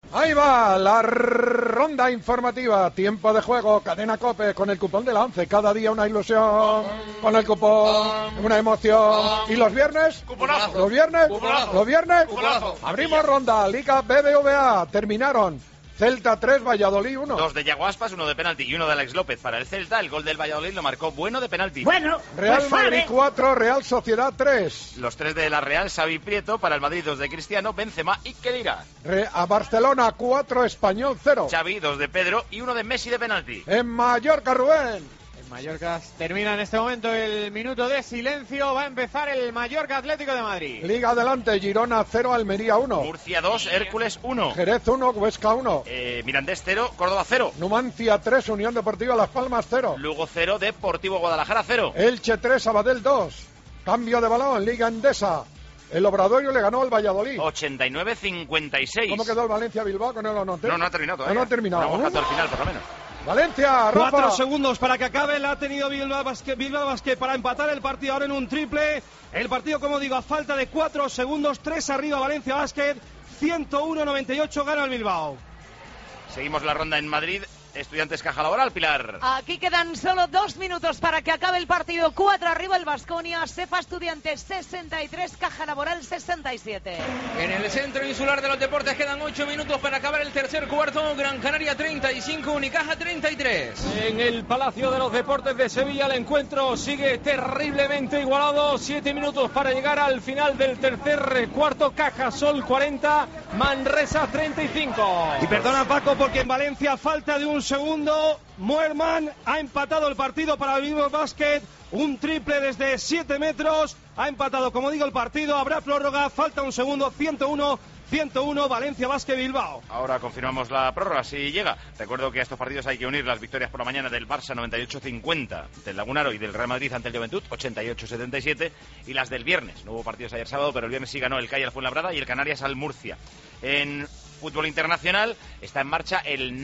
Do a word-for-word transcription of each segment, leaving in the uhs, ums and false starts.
Ahí va la ronda informativa, tiempo de juego, cadena COPE con el cupón de la once, cada día una ilusión, con el cupón, una emoción. ¿Y los viernes? Cuponazo. ¿Los viernes? Cuponazo. ¿Los viernes? Cuponazo. Abrimos ronda, Liga B B V A, terminaron. Celta tres, Valladolid uno. Dos de Yago Aspas, uno de penalti y uno de Alex López para el Celta. El gol del Valladolid lo marcó Bueno de penalti. Bueno, Real pues Madrid vale. cuatro, Real Sociedad tres. Los tres de la Real, Xavi Prieto. Para el Madrid, dos de Cristiano, Benzema y Khedira. Re- a Barcelona cuatro, Español cero. Xavi, dos de Pedro y uno de Messi de penalti. En Mallorca, Rubén. Mallorca termina en este momento el minuto de silencio. Va a empezar el Mallorca Atlético de Madrid. Liga adelante, Girona cero, Almería uno. Murcia dos, Hércules uno. Jerez uno, Huesca uno. Eh, Mirandés cero, Córdoba cero. Numancia tres, Unión Deportiva Las Palmas cero. Lugo cero, Deportivo Guadalajara cero. Elche tres, Sabadell dos. Cambio de balón, Liga Endesa. El Obradoiro le ganó al Valladolid. ochenta y nueve cincuenta y seis. ¿Cómo quedó el Valencia-Bilbao? Que no lo noté. No, no ha terminado todavía. No, no ha terminado. No hemos jugado al final, por lo menos. Valencia, Rafa. Cuatro segundos para que acabe. La ha tenido Bilbao Basket, Bilbao Basket para empatar el partido ahora en un triple. El partido, como digo, a falta de cuatro segundos. Tres arriba Valencia Basket. ciento uno noventa y ocho gana el Bilbao. Seguimos la ronda en Madrid. Estudiantes Caja Laboral, Pilar. Aquí quedan solo dos minutos para que acabe el partido. Cuatro arriba el Baskonia, Sefa Estudiantes sesenta y tres, Caja Laboral sesenta y siete. En el centro insular de los deportes quedan ocho minutos para acabar el tercer cuarto. Gran Canaria treinta y cinco, Unicaja treinta y tres. En el Palacio de los Deportes de Sevilla el encuentro sigue terriblemente igualado. Siete minutos para llegar al final del tercer cuarto. Cajasol cuarenta, Manresa treinta y cinco. Y perdona, Paco, porque en Valencia falta de un segundo. Muerman ha empatado el partido para el Bilbao Basket. Un triple desde siete metros. Ha empatado, como digo, el partido. Habrá prórroga. Falta un segundo. ciento uno ciento uno, Valencia Basket Bilbao. Ahora confirmamos la prórroga, si llega. Recuerdo que a estos partidos hay que unir las victorias por la mañana del Barça noventa y ocho cincuenta, del Lagunaro y del Real Madrid ante el Juventud ochenta y ocho setenta y siete, y las del viernes. No hubo partidos ayer sábado, pero el viernes sí ganó el Calle al Fuenlabrada y el Canarias al Murcia. En fútbol internacional está en marcha el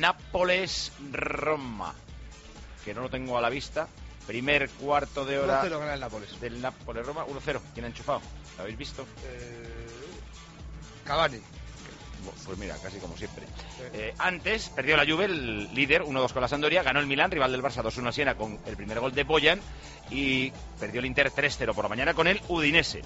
Nápoles-Roma, que no lo tengo a la vista. Primer cuarto de hora uno cero gana el Nápoles. del Nápoles-Roma, uno cero. ¿Quién ha enchufado? ¿Lo habéis visto? Eh... Cavani. Pues mira, casi como siempre. Eh, antes perdió la Juve, el líder, uno dos con la Sampdoria. Ganó el Milán, rival del Barça, dos uno a Siena con el primer gol de Bojan. Y perdió el Inter tres cero por la mañana con el Udinese.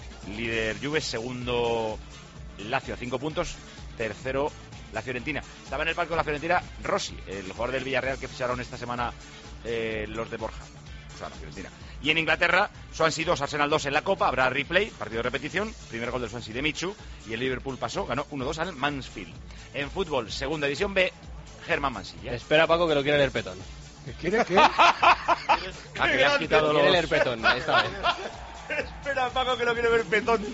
Líder Juve, segundo Lazio a cinco puntos. Tercero la Fiorentina. Estaba en el palco de la Fiorentina Rossi, el jugador del Villarreal que ficharon esta semana eh, los de Borja. O sea, la Fiorentina. Y en Inglaterra, Swansea dos, Arsenal dos en la Copa, habrá replay, partido de repetición, primer gol del Swansea de Michu, y el Liverpool pasó, ganó uno dos al Mansfield. En fútbol, segunda división B, Germán Mansilla. Espera, Paco, que lo quiere leer Petón. ¿Qué quiere qué? Ah, que le has quitado los... Quiere leer Petón, esta vez. Espera, Paco, que lo quiere ver Petón.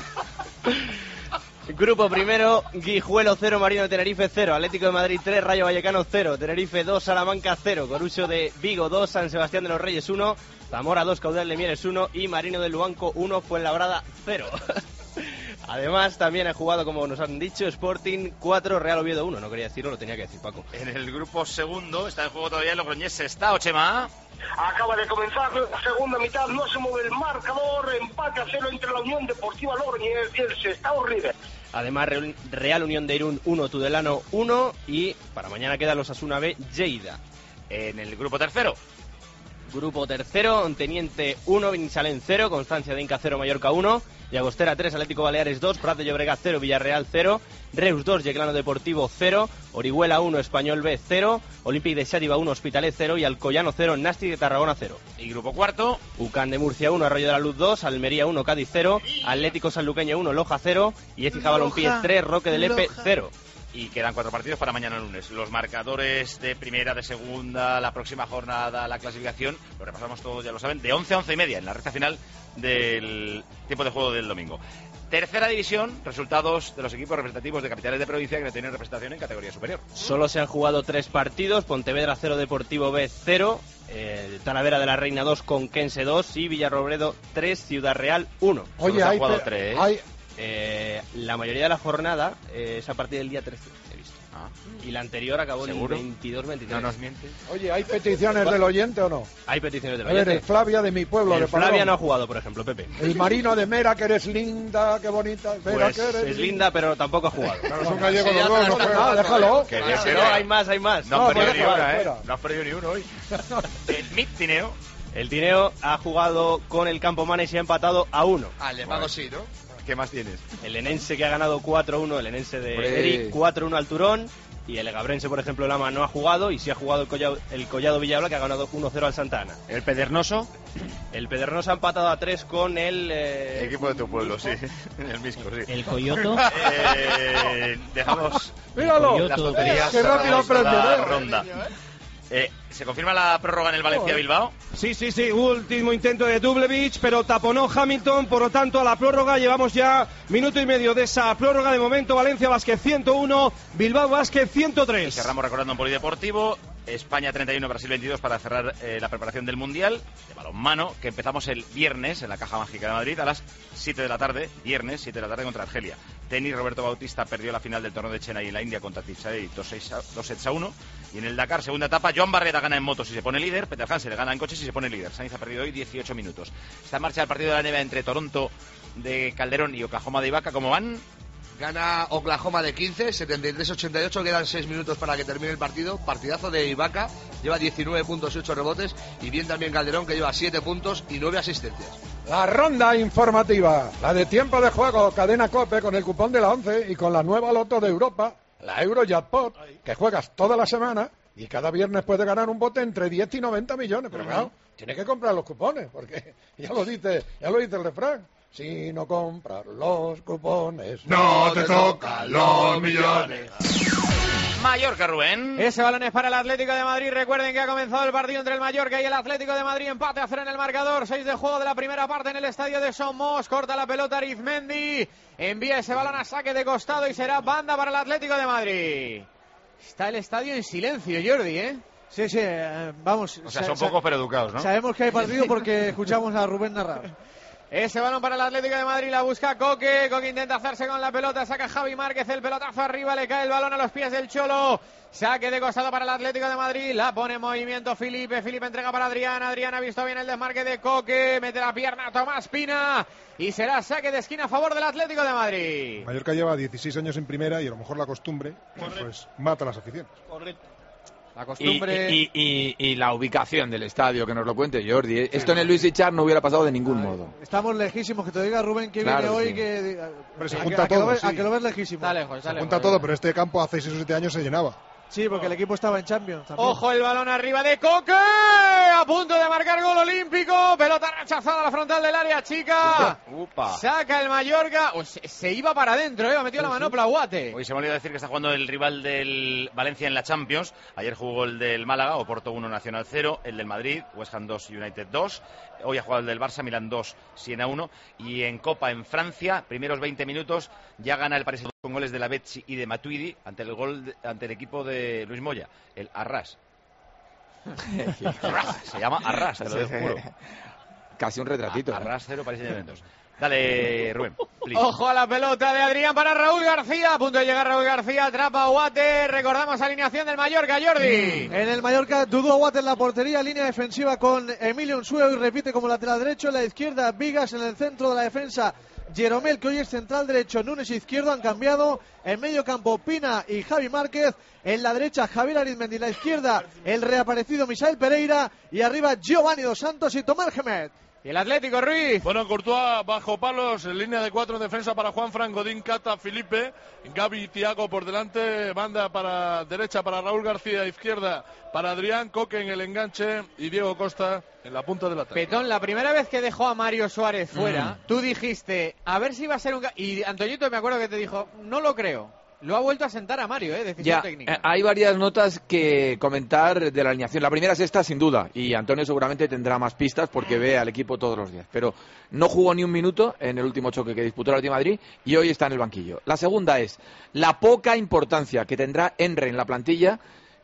Grupo primero, Guijuelo cero, Marino de Tenerife cero, Atlético de Madrid tres, Rayo Vallecano cero, Tenerife dos, Salamanca cero, Corucho de Vigo dos, San Sebastián de los Reyes uno, Zamora dos, Caudal de Mieres uno y Marino del Luanco uno, Fuenlabrada cero. Además, también ha jugado, como nos han dicho, Sporting cuatro, Real Oviedo uno. No quería decirlo, lo tenía que decir, Paco. En el grupo segundo, está en juego todavía el Logroñés Sestao, Chema. Acaba de comenzar la segunda mitad, no se mueve el marcador, empate a cero entre la Unión Deportiva Logroñés y el Sestao River. Además, Real Unión de Irún uno, Tudelano uno y para mañana quedan los Osasuna B, Lleida. En el grupo tercero. Grupo tercero, Teniente uno, Benisalén cero, Constancia de Inca cero, Mallorca uno, Llagostera tres, Atlético Baleares dos, Prat de Llobregat cero, Villarreal cero, Reus dos, Yeclano Deportivo cero, Orihuela uno, Español B cero, Olympique de Xàtiva uno, Hospitalet cero y Alcoyano cero, Nasti de Tarragona cero. Y grupo cuarto. Ucán de Murcia uno, Arroyo de la Luz dos, Almería uno, Cádiz cero, Atlético Sanluqueño uno, Loja cero y Écija Balompié tres, Roque de Lepe cero. Y quedan cuatro partidos para mañana lunes. Los marcadores de primera, de segunda, la próxima jornada, la clasificación, lo repasamos todos, ya lo saben, de once a once y media en la recta final del tiempo de juego del domingo. Tercera división, resultados de los equipos representativos de capitales de provincia que no tienen representación en categoría superior. Solo se han jugado tres partidos, Pontevedra cero, Deportivo B cero, eh, Talavera de la Reina dos, Conquense dos y Villarrobledo tres, Ciudad Real uno. Oye, Solo se hay, han jugado pe- tres. hay, Eh, la mayoría de la jornada eh, es a partir del día trece, he visto. Ah. Y la anterior acabó ¿Seguro? en veintidós veintitrés. No nos mientes. Oye, ¿hay peticiones del oyente o no? Hay peticiones del A ver, oyente. el Flavia de mi pueblo, El de Padrón. Flavia no ha jugado, por ejemplo, Pepe. El Marino de Mera, que eres linda, qué bonita. Mera, Pues que eres es linda, pero tampoco ha jugado. Claro, son gallegos Sí, ya los dos, te no la juega, están déjalo. dando, Que ¿eh? bien, Pero hay más, hay más. No, No, has perdido fuera, ni fuera, una, ¿eh? fuera. No has perdido ni uno hoy. El Mit Tineo. El Tineo ha jugado con el Campo Mane y se ha empatado a uno. Ah, le pago sí, ¿no? ¿Qué más tienes? El Enense que ha ganado cuatro uno, el Enense de Hombre. Eric, cuatro uno al Turón. Y el Egabrense, por ejemplo, Lama no ha jugado y sí ha jugado el Collado, el Collado Villalba, que ha ganado uno cero al Santana. El Pedernoso. El Pedernosa ha empatado a tres con el... eh, Equipo de tu pueblo, sí. El Misco, sí. El Coyoto. Eh, dejamos Míralo. las tonterías Qué rápido para aprende, la ¿eh? ronda. Eh, ¿Se confirma la prórroga en el Valencia-Bilbao? Sí, sí, sí, último intento de Dublevich, pero taponó Hamilton, por lo tanto a la prórroga llevamos ya minuto y medio de esa prórroga. De momento Valencia Basket ciento uno, Bilbao Basket ciento tres. Cerramos recordando un polideportivo. España treinta y uno, Brasil veintidós para cerrar eh, la preparación del Mundial de balonmano, que empezamos el viernes en la Caja Mágica de Madrid a las siete de la tarde, viernes siete de la tarde contra Argelia. Tenis, Roberto Bautista perdió la final del torneo de Chennai en la India contra Tichai dos sets a uno. Y en el Dakar, segunda etapa, Joan Barreda gana en motos si se pone líder, Peter Hansen le gana en coches si se pone líder. Sainz ha perdido hoy dieciocho minutos. Está en marcha el partido de la N B A entre Toronto de Calderón y Oklahoma de Ibaka. ¿Cómo van? Gana Oklahoma de quince, setenta y tres ochenta y ocho, quedan seis minutos para que termine el partido. Partidazo de Ibaka, lleva diecinueve puntos y ocho rebotes. Y bien también Calderón, que lleva siete puntos y nueve asistencias. La ronda informativa, la de tiempo de juego, cadena COPE con el cupón de la once y con la nueva loto de Europa, la Eurojackpot, que juegas toda la semana y cada viernes puedes ganar un bote entre diez y noventa millones. Pero claro, tienes que comprar los cupones, porque ya lo dice, ya lo dice el refrán. Si no compras los cupones, No te tocan los millones. Mallorca, Rubén. Ese balón es para el Atlético de Madrid. Recuerden que ha comenzado el partido entre el Mallorca y el Atlético de Madrid. Empate a cero en el marcador. seis de juego de la primera parte en el estadio de Somos. Corta la pelota Arizmendi. Envía ese balón a saque de costado y será banda para el Atlético de Madrid. Está el estadio en silencio, Jordi, ¿eh? Sí, sí, eh, vamos. O sea, son pocos pero educados, ¿no? Sabemos que hay partido porque escuchamos a Rubén narrar. Ese balón para el Atlético de Madrid, la busca Coque, Coque intenta hacerse con la pelota, saca Javi Márquez, el pelotazo arriba, le cae el balón a los pies del Cholo, saque de costado para el Atlético de Madrid, la pone en movimiento Felipe, Felipe entrega para Adrián, Adrián ha visto bien el desmarque de Coque, mete la pierna a Tomás Pina y será saque de esquina a favor del Atlético de Madrid. Mallorca lleva dieciséis años en primera y a lo mejor la costumbre pues mata a las aficiones. Correcto. La costumbre... Y, y, y, y, y la ubicación del estadio, que nos lo cuente Jordi. Esto en el Luis Richard no hubiera pasado de ningún modo. Estamos lejísimos, que te diga Rubén que Claro viene hoy, sí. que... Hombre, se a, junta que, a que lo todo, ves, sí. a que lo ves lejísimo. Está lejos, está Se lejos. junta todo, pero este campo hace seis o siete años se llenaba. Sí, porque el equipo estaba en Champions también. Ojo el balón arriba de Coque, a punto de marcar gol olímpico, pelota rechazada a la frontal del área chica. Upa. Saca el Mallorca, oh, se, se iba para adentro, eh, ha metido la manopla Guate. Hoy se me olvidó decir que está jugando el rival del Valencia en la Champions. Ayer jugó el del Málaga, Oporto uno, Nacional cero. El del Madrid, West Ham dos, United dos. Hoy ha jugado el del Barça, Milán dos, Siena uno. Y en Copa en Francia, primeros veinte minutos, ya gana el Paris con goles de la Betsi y de Matuidi ante el gol de- ante el equipo de Luis Moya, el Arras. Arras, se llama Arras, te lo dejo juro. Casi un retratito. ¿no? Arras cero, Paris Saint-Germain dos. Dale, Rubén. please. Ojo a la pelota de Adrián para Raúl García, a punto de llegar Raúl García, atrapa a Guate, recordamos alineación del Mallorca, Jordi. En el Mallorca, Dudu Aguat en la portería, línea defensiva con Emilio Unsueo y repite como lateral derecho. En la izquierda, Vigas. En el centro de la defensa, Jeromel, que hoy es central derecho. Núñez izquierdo, han cambiado. En medio campo, Pina y Javi Márquez. En la derecha, Javier Arizmendi. En la izquierda, el reaparecido Misael Pereira. Y arriba, Giovanni Dos Santos y Tomás Gemet. Y el Atlético, Ruiz. Bueno, Courtois bajo palos, en línea de cuatro en defensa para Juan Fran, Godín, Cata, Felipe, Gaby y Tiago por delante, banda para derecha para Raúl García, izquierda para Adrián, Coque en el enganche y Diego Costa en la punta del ataque. Petón, la primera vez que dejó a Mario Suárez fuera, tú dijiste, a ver si va a ser un... ca-". Y Antoñito me acuerdo que te dijo, no lo creo. Lo ha vuelto a sentar a Mario, ¿eh? Decisión Ya, técnica. eh, hay varias notas que comentar de la alineación. La primera es esta, sin duda, y Antonio seguramente tendrá más pistas porque ve al equipo todos los días. Pero no jugó ni un minuto en el último choque que disputó el Atlético de Madrid y hoy está en el banquillo. La segunda es la poca importancia que tendrá Enre en la plantilla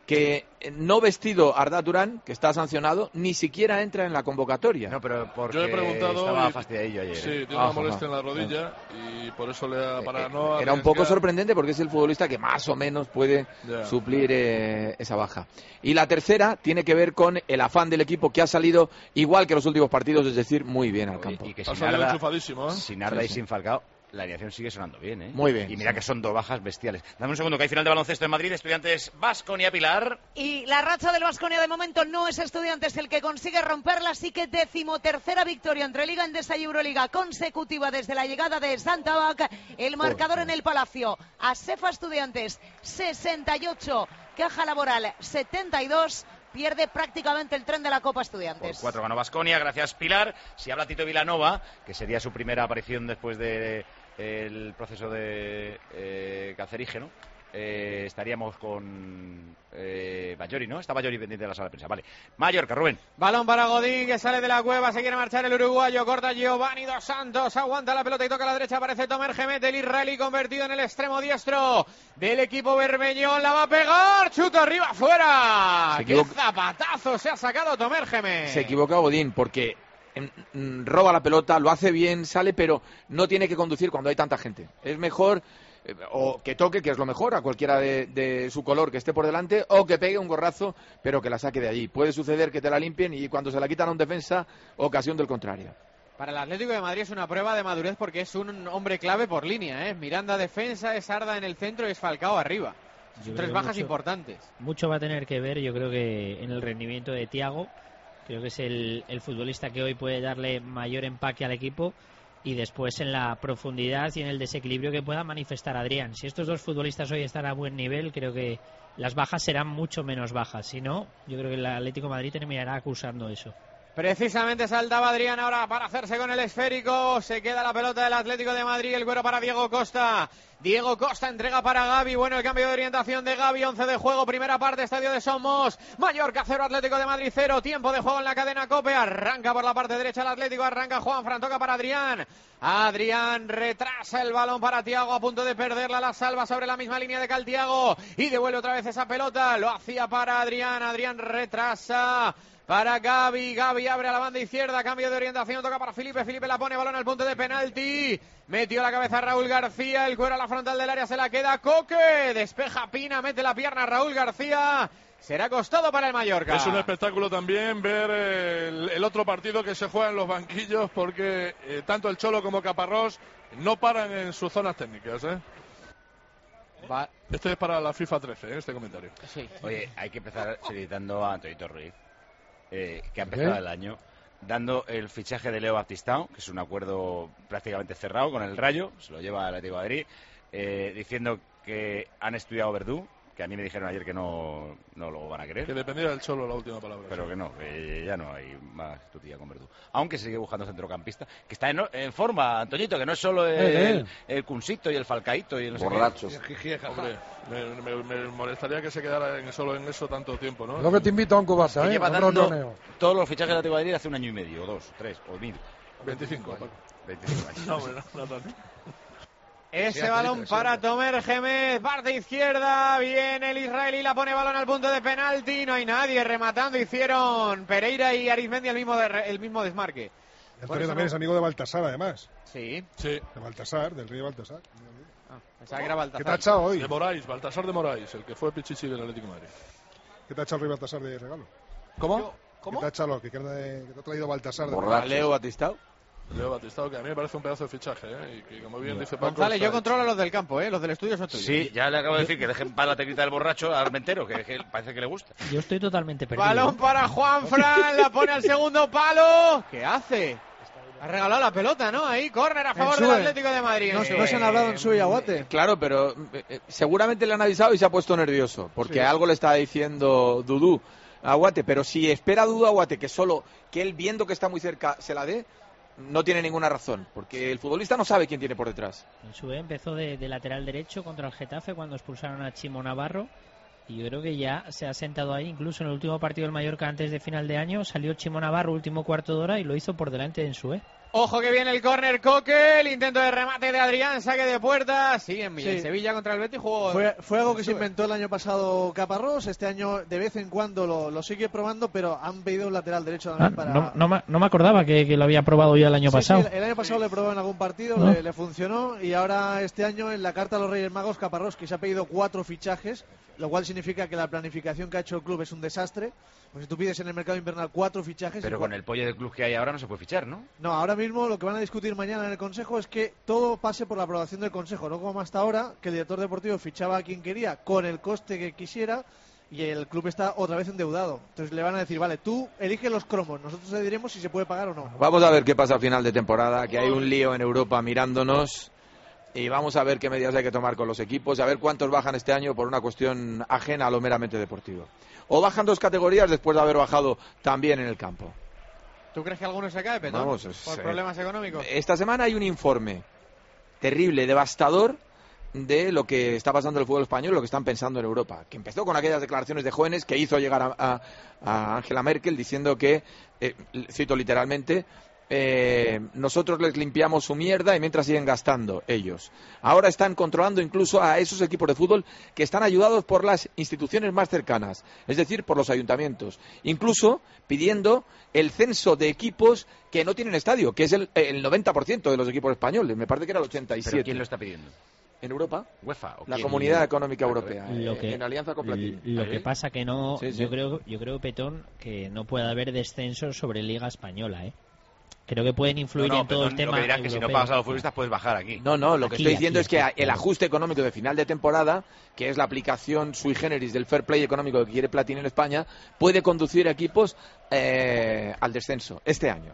que no vestido Arda Turán, que está sancionado, ni siquiera entra en la convocatoria. No, pero porque Yo he preguntado estaba y- fastidiadillo ayer. Sí, ¿eh? tiene una Ajá, molestia en la ajá. rodilla y por eso le da para no Era un poco arriesgar. sorprendente porque es el futbolista que más o menos puede Ya. suplir eh, esa baja. Y la tercera tiene que ver con el afán del equipo, que ha salido igual que los últimos partidos, es decir, muy bien al campo. Y que Ha sin salido Arda, enchufadísimo, ¿eh? sin Arda Sí, y sí. sin Falcao, la alineación sigue sonando bien, ¿eh? Muy bien, Y mira sí. que son dos bajas bestiales. Dame un segundo, que hay final de baloncesto en Madrid, Estudiantes Baskonia, Pilar. Y la racha del Baskonia de momento no es Estudiantes el que consigue romperla, así que decimotercera victoria entre Liga Endesa y Euroliga consecutiva desde la llegada de Santabac. El marcador en el Palacio, Asefa Estudiantes sesenta y ocho, Caja Laboral setenta y dos. Pierde prácticamente el tren de la Copa Por Estudiantes. cuatro ganó Baskonia, gracias Pilar. Si habla Tito Vilanova, que sería su primera aparición después del proceso de eh, cancerígeno, eh, estaríamos con eh, Bayori, ¿no? Está Bayori pendiente de la sala de prensa. Vale. Mallorca, Rubén. Balón para Godín, que sale de la cueva, se quiere marchar el uruguayo, corta Giovanni Dos Santos, aguanta la pelota y toca a la derecha, aparece Tomer Gemet, el israelí convertido en el extremo diestro del equipo bermeñón, la va a pegar, chuta arriba, fuera. Se ¡Qué equivoca- zapatazo se ha sacado Tomer Gemet! Se equivoca Godín porque em, mm, roba la pelota, lo hace bien, sale, pero no tiene que conducir cuando hay tanta gente. Es mejor eh, o que toque, que es lo mejor, a cualquiera de, de su color que esté por delante, o que pegue un gorrazo, pero que la saque de allí. Puede suceder que te la limpien y cuando se la quitan a un defensa, ocasión del contrario. Para el Atlético de Madrid es una prueba de madurez porque es un hombre clave por línea, ¿eh? Miranda defensa, es Arda en el centro y es Falcao arriba. Yo Son creo tres que bajas mucho- importantes. Mucho va a tener que ver, yo creo que en el rendimiento de Thiago. Creo que es el, el futbolista que hoy puede darle mayor empaque al equipo, y después en la profundidad y en el desequilibrio que pueda manifestar Adrián. Si estos dos futbolistas hoy están a buen nivel, creo que las bajas serán mucho menos bajas. Si no, yo creo que el Atlético de Madrid terminará acusando eso. Precisamente saltaba Adrián ahora para hacerse con el esférico. Se queda la pelota del Atlético de Madrid. El cuero para Diego Costa. Diego Costa entrega para Gavi. Bueno, el cambio de orientación de Gavi. once de juego. Primera parte, estadio de Somos. Mallorca cero, Atlético de Madrid cero. Tiempo de juego en la cadena COPE. Arranca por la parte derecha el Atlético. Arranca Juanfran. Toca para Adrián. Adrián retrasa el balón para Thiago. A punto de perderla. La salva sobre la misma línea de Cal Thiago. Y devuelve otra vez esa pelota. Lo hacía para Adrián. Adrián retrasa. Para Gavi, Gavi abre a la banda izquierda, cambio de orientación, toca para Felipe, Felipe la pone, balón al punto de penalti, metió la cabeza Raúl García, el cuero a la frontal del área se la queda Coque, despeja Pina, mete la pierna Raúl García, será costado para el Mallorca. Es un espectáculo también ver el, el otro partido que se juega en los banquillos porque eh, tanto el Cholo como Caparrós no paran en sus zonas técnicas, ¿eh? Va. Este es para la FIFA trece, ¿eh? Este comentario. Sí. Oye, hay que empezar felicitando a Antonito Ruiz, eh, que ha empezado ¿Qué? el año dando el fichaje de Leo Baptistao, que es un acuerdo prácticamente cerrado con el Rayo, se lo lleva el Atlético de Madrid, eh, diciendo que han estudiado Verdú, que a mí me dijeron ayer que no, no lo van a querer. Que dependía del Cholo la última palabra. Pero sí. que no, que ya no hay más tutilla con Verdú. Aunque sigue buscando centrocampista, que está en, en forma, Antoñito, que no es solo el, Eh, eh. el, el Cunsito y el Falcaito y el no sé qué. Borrachos. Hombre, me, me- me molestaría que se quedara en- solo en eso tanto tiempo, ¿no? Lo que te invito a un cubata, Que ¿eh? lleva Un dando ronroneo. todos los fichajes de Atlético de Madrid hace un año y medio, o dos, tres, o mil. veinticinco, Paco. veinticinco años. No, hombre, no, no tanto. Ese Sí, balón sí, para sí. Tomer Gemet, parte izquierda, viene el israelí, la pone balón al punto de penalti, no hay nadie rematando, hicieron Pereira y Arizmendi el mismo, de- el mismo desmarque. Y Por Antonio eso también no- es amigo de Baltasar, además. Sí. Sí. De Baltasar, del rey Baltasar. Pensaba que era Baltasar. ¿Qué te ha echado hoy? De Moraes, Baltasar de Moraes, el que fue Pichichi del Atlético de Madrid. ¿Qué te ha echado el rey Baltasar de regalo? ¿Cómo? ¿Qué te ha echado? ¿Qué, que te ha traído Baltasar de Borracho. regalo? Leo Batistao. Leo Batistao, que a mí me parece un pedazo de fichaje, ¿eh? Y que, como bien dice Paco... González, yo está controlo los del campo, ¿eh? Los del estudio son tuyos. Sí, ya le acabo de decir que dejen para la teclita del borracho al Armentero, que, que parece que le gusta. Yo estoy totalmente perdido. Balón para Juanfran, la pone al segundo palo. ¿Qué hace? Ha regalado la pelota, ¿no? Ahí, córner a favor Ensue. del Atlético de Madrid. No, no se han hablado en su y Aguate. Claro, pero eh, eh, seguramente le han avisado y se ha puesto nervioso, porque Sí. algo le está diciendo Dudú a Aguate, pero si espera Dudú a Aguate que solo que él viendo que está muy cerca se la dé, no tiene ninguna razón, porque el futbolista no sabe quién tiene por detrás. Sue empezó de, de lateral derecho contra el Getafe cuando expulsaron a Chimo Navarro, y yo creo que ya se ha sentado ahí. Incluso en el último partido del Mallorca antes de final de año salió Chimo Navarro último cuarto de hora y lo hizo por delante de Ensue. Ojo que viene el córner Coque, el intento de remate de Adrián, saque de puerta. Sí, en Sí. Sevilla contra el Betis jugó. Fue, fue algo que se inventó el año pasado Caparrós. Este año de vez en cuando lo, lo sigue probando, pero han pedido un lateral derecho también Ah, para... no, no, me, no me acordaba que, que lo había probado ya el año Sí, pasado. sí, el, el año pasado le probó en algún partido, ¿No? le, le funcionó, y ahora este año en la carta a los Reyes Magos Caparrós, que se ha pedido cuatro fichajes, lo cual significa que la planificación que ha hecho el club es un desastre. Pues si tú pides en el mercado invernal cuatro fichajes... Pero y con el pollo del club que hay ahora no se puede fichar, ¿no? No, ahora mismo lo que van a discutir mañana en el Consejo es que todo pase por la aprobación del Consejo, no como hasta ahora, que el director deportivo fichaba a quien quería con el coste que quisiera y el club está otra vez endeudado. Entonces le van a decir, vale, tú elige los cromos, nosotros te diremos si se puede pagar o no. Vamos a ver qué pasa a final de temporada, que hay un lío en Europa mirándonos, y vamos a ver qué medidas hay que tomar con los equipos, a ver cuántos bajan este año por una cuestión ajena a lo meramente deportivo. O bajan dos categorías después de haber bajado también en el campo. ¿Tú crees que alguno se cae, Petón? Vamos, es, por eh, problemas económicos. Esta semana hay un informe terrible, devastador, de lo que está pasando en el fútbol español, lo que están pensando en Europa, que empezó con aquellas declaraciones de jóvenes que hizo llegar a, a, a Angela Merkel diciendo que, eh, cito literalmente, eh, nosotros les limpiamos su mierda y mientras siguen gastando ellos. Ahora están controlando incluso a esos equipos de fútbol que están ayudados por las instituciones más cercanas, es decir, por los ayuntamientos, incluso pidiendo el censo de equipos que no tienen estadio, que es el, el noventa por ciento de los equipos españoles, me parece que era el ochenta y siete por ciento. ¿Pero quién lo está pidiendo? ¿En Europa? UEFA. ¿O La quién? Comunidad Económica Europea, Lo eh, que- en alianza con Platini. Lo ¿Sí? que pasa que no, Sí, sí. yo creo, yo creo Petón que no puede haber descensos sobre Liga Española, ¿eh? Creo que pueden influir No, no, en todo pero el no- tema lo que dirás que si no europeo. pagas a los futbolistas puedes bajar aquí. No, no, lo que Aquí, estoy diciendo aquí, es que aquí, el claro. ajuste económico de final de temporada, que es la aplicación sui generis del fair play económico que quiere Platini en España, puede conducir a equipos eh, al descenso este año.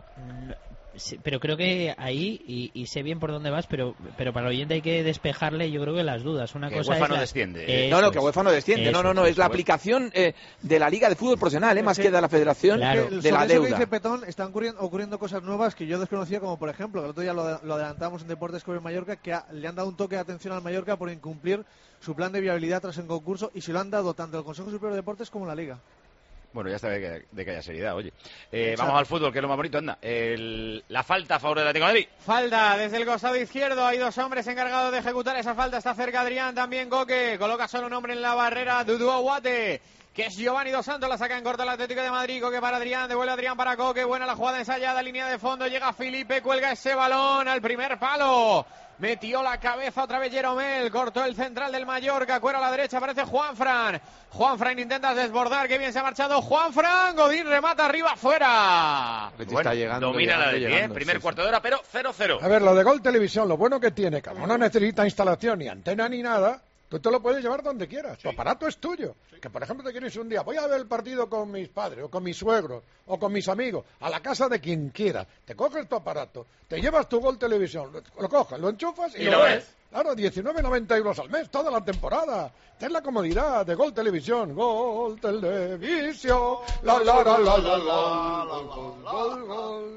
Sí, pero creo que ahí, y, y sé bien por dónde vas, pero pero para el oyente hay que despejarle, yo creo que las dudas. Una Que cosa UEFA es no la- desciende. Eso no, no, que es. UEFA no desciende. No, Eso no, no, es. es la aplicación eh, de la Liga de Fútbol Profesional, eh, más que de la Federación, Claro. Que de la sobre eso que deuda. dice Petón, están ocurriendo, ocurriendo cosas nuevas que yo desconocía, como por ejemplo, que el otro día lo, lo adelantamos en Deportes con el Mallorca, que ha- le han dado un toque de atención al Mallorca por incumplir su plan de viabilidad tras el concurso, y se lo han dado tanto el Consejo Superior de Deportes como la Liga. Bueno, ya está de que, de que haya seriedad, oye. Eh, Exacto. vamos al fútbol, que es lo más bonito, anda. El- la falta a favor del Atlético de Madrid. Falta desde el costado izquierdo. Hay dos hombres encargados de ejecutar esa falta. Está cerca Adrián, también Coque. Coloca solo un hombre en la barrera. Dudu Aguate, que es Giovanni Dos Santos. La saca en corto el Atlético de Madrid. Coque para Adrián. Devuelve Adrián para Coque. Buena la jugada ensayada. Línea de fondo. Llega Felipe. Cuelga ese balón al primer palo. Metió la cabeza otra vez Jeromel. Cortó el central del Mallorca. Cuero a la derecha. Aparece Juanfran. Juanfran intenta desbordar. Qué bien se ha marchado Juanfran. Godín remata arriba afuera. Atleti está llegando, domina la llegando, Atleti, ¿eh? llegando, Primer sí, sí. cuarto de hora, pero cero cero. A ver, lo de Gol Televisión, lo bueno que tiene, como no necesita instalación ni antena ni nada, tú te lo puedes llevar donde quieras. Tu aparato es tuyo. Que, por ejemplo, te quieres un día, voy a ver el partido con mis padres, o con mis suegros, o con mis amigos, a la casa de quien quiera. Te coges tu aparato, te llevas tu Gol Televisión, lo, lo coges, lo enchufas y, Y lo ves. Claro, diecinueve noventa euros al mes, toda la temporada. Ten la comodidad de Gol Televisión. Gol Televisión. La, la, la, la, la, la, gol, gol, gol.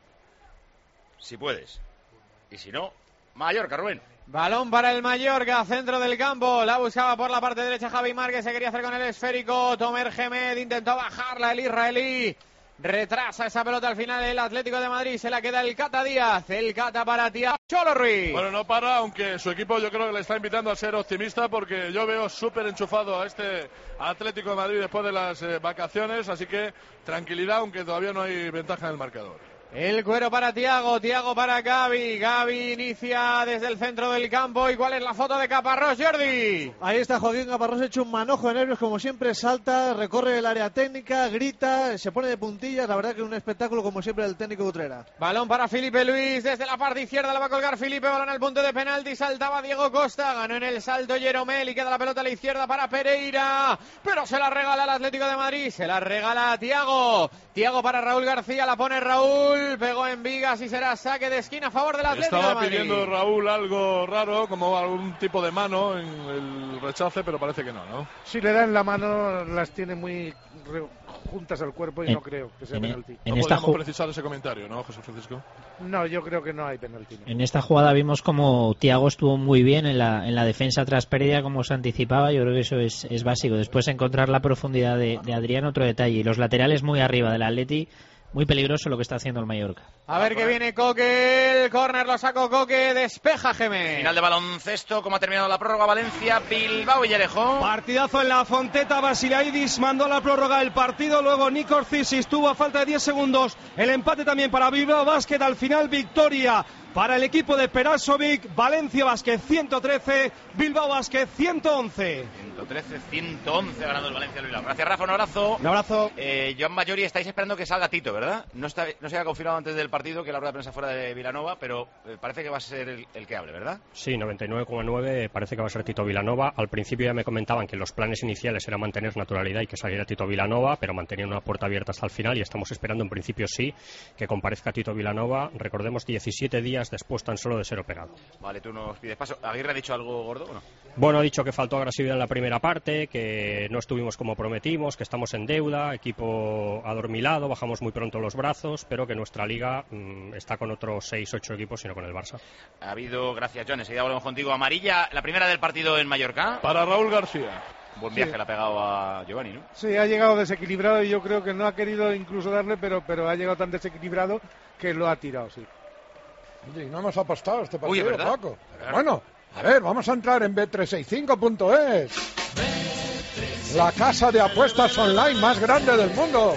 Si puedes. Y si no, Mallorca, Rubén. Balón para el Mallorca, centro del campo. La buscaba por la parte derecha Javi Márquez. Se quería hacer con el esférico. Tomer Gemed intentó bajarla el israelí. Retrasa esa pelota al final el Atlético de Madrid. Se la queda el Cata Díaz. El Cata para Tiago Cholo Ruiz. Bueno, no para, aunque su equipo yo creo que le está invitando a ser optimista, porque yo veo súper enchufado a este Atlético de Madrid después de las eh, vacaciones, así que tranquilidad, aunque todavía no hay ventaja en el marcador. El cuero para Tiago, Tiago para Gavi. Gavi inicia desde el centro del campo. ¿Y cuál es la foto de Caparrós, Jordi? Ahí está Joaquín Caparrós, hecho un manojo de nervios, como siempre, salta, recorre el área técnica, grita, se pone de puntillas. La verdad que un espectáculo, como siempre, del técnico de Utrera. Balón para Felipe Luis, desde la parte izquierda la va a colgar Felipe, balón al punto de penalti, saltaba Diego Costa, ganó en el salto Jeromel y queda la pelota a la izquierda para Pereira, pero se la regala el Atlético de Madrid, se la regala a Tiago, Tiago para Raúl García, la pone Raúl, pegó en vigas y será saque de esquina a favor del Atlético Estaba de Madrid. pidiendo Raúl algo raro, como algún tipo de mano en el rechace, pero parece que no, ¿no? Si le dan la mano, las tiene muy re- juntas al cuerpo y En- no creo que sea en- penalti. en no esta podemos ju- precisar ese comentario, ¿no, José Francisco? No, yo creo que no hay penalti. no. En esta jugada vimos como Tiago estuvo muy bien en la, en la defensa tras pérdida, como se anticipaba. Yo creo que eso es, es básico. Después encontrar la profundidad de, de Adrián, otro detalle. Y los laterales muy arriba del Atleti, muy peligroso lo que está haciendo el Mallorca. A ver que viene Coque, el córner lo sacó Coque, despeja Gémez. Final de baloncesto, ¿cómo ha terminado la prórroga? Valencia, Bilbao y Villarejo. Partidazo en la Fonteta, Basiliadis mandó a la prórroga el partido, luego Nikos Zisis tuvo a falta de diez segundos el empate también para Bilbao Basket, al final victoria para el equipo de Perasovic, Valencia Basket ciento trece, Bilbao Basket ciento once. ciento trece, ciento once ganando el Valencia Bilbao. Gracias, Rafa, un abrazo. Un abrazo. Eh, Joan Mayori, estáis esperando que salga Tito, ¿verdad? No, está, no se había confirmado antes del partido que la rueda de prensa fuera de Vilanova, pero eh, parece que va a ser el, el que hable, ¿verdad? Sí, noventa y nueve coma nueve parece que va a ser Tito Vilanova. Al principio ya me comentaban que los planes iniciales era mantener naturalidad y que saliera Tito Vilanova, pero mantenían una puerta abierta hasta el final y estamos esperando en principio sí que comparezca Tito Vilanova. Recordemos diecisiete días después tan solo de ser operado. Vale, tú nos pides paso. ¿Aguirre ha dicho algo gordo o no? Bueno, ha dicho que faltó agresividad en la primera parte, que no estuvimos como prometimos, que estamos en deuda, equipo adormilado, bajamos muy pronto los brazos, pero que nuestra liga mmm, está con otros seis ocho equipos, sino con el Barça. Ha habido, gracias John, enseguida volvemos contigo. Amarilla, la primera del partido en Mallorca. Para Raúl García. Buen viaje Sí. le ha pegado a Giovanni, ¿no? Sí, ha llegado desequilibrado y yo creo que no ha querido incluso darle, pero, pero ha llegado tan desequilibrado que lo ha tirado, sí. Oye, y no hemos apostado este partido, Uy, es verdad. Paco. Pero bueno, a ver, vamos a entrar en bet trescientos sesenta y cinco punto es. La casa de apuestas online más grande del mundo.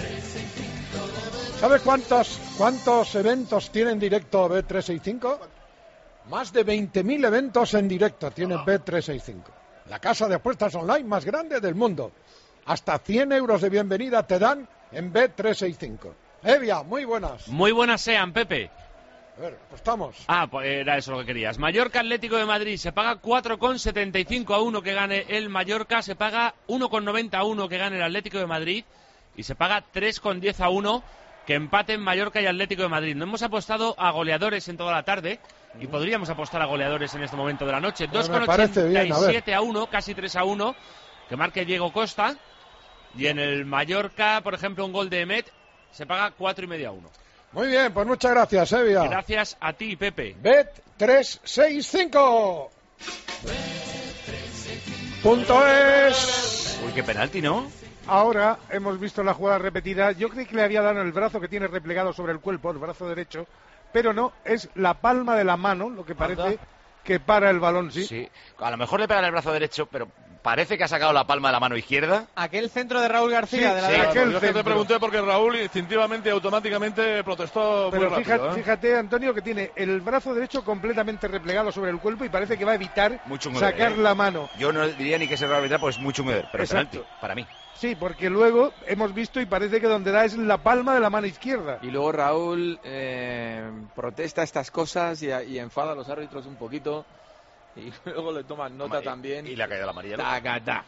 ¿Sabe cuántos, cuántos eventos tiene en directo bet trescientos sesenta y cinco? Más de veinte mil eventos en directo tiene bet trescientos sesenta y cinco. La casa de apuestas online más grande del mundo. Hasta cien euros de bienvenida te dan en bet trescientos sesenta y cinco. Evia, muy buenas. Muy buenas sean, Pepe. A ver, apostamos. Ah, pues era eso lo que querías. Mallorca Atlético de Madrid se paga cuatro coma setenta y cinco a uno que gane el Mallorca, se paga uno coma noventa a uno que gane el Atlético de Madrid y se paga tres coma diez a uno que empaten Mallorca y Atlético de Madrid. No hemos apostado a goleadores en toda la tarde y podríamos apostar a goleadores en este momento de la noche. dos coma ochenta y siete a uno, casi tres a uno, que marque Diego Costa. Y en el Mallorca, por ejemplo, un gol de Emet se paga cuatro y medio a uno. Muy bien, pues muchas gracias, Evia. Gracias a ti, Pepe. bet trescientos sesenta y cinco punto es. Uy, qué penalti, ¿no? Ahora hemos visto la jugada repetida. Yo creí que le había dado el brazo que tiene replegado sobre el cuerpo, el brazo derecho, pero no, es la palma de la mano, lo que parece Anda. que para el balón, sí. Sí, a lo mejor le pega en el brazo derecho, pero parece que ha sacado la palma de la mano izquierda. Aquel centro de Raúl García. Sí, de la sí, derecha. aquel Yo que te centro. pregunté porque Raúl instintivamente y automáticamente protestó Pero muy fíjate, rápido, ¿eh? fíjate, Antonio, que tiene el brazo derecho completamente replegado sobre el cuerpo y parece que va a evitar Mucho muy sacar bien, ¿eh? la mano. Yo no diría ni que se va a arbitrar, pues es mucho muy pero es Exacto. penalti, para mí. Sí, porque luego hemos visto y parece que donde da es en la palma de la mano izquierda. Y luego Raúl eh, protesta estas cosas y, y enfada a los árbitros un poquito y luego le toman nota Y- también. Y le ha caído la amarilla. Taca, ta.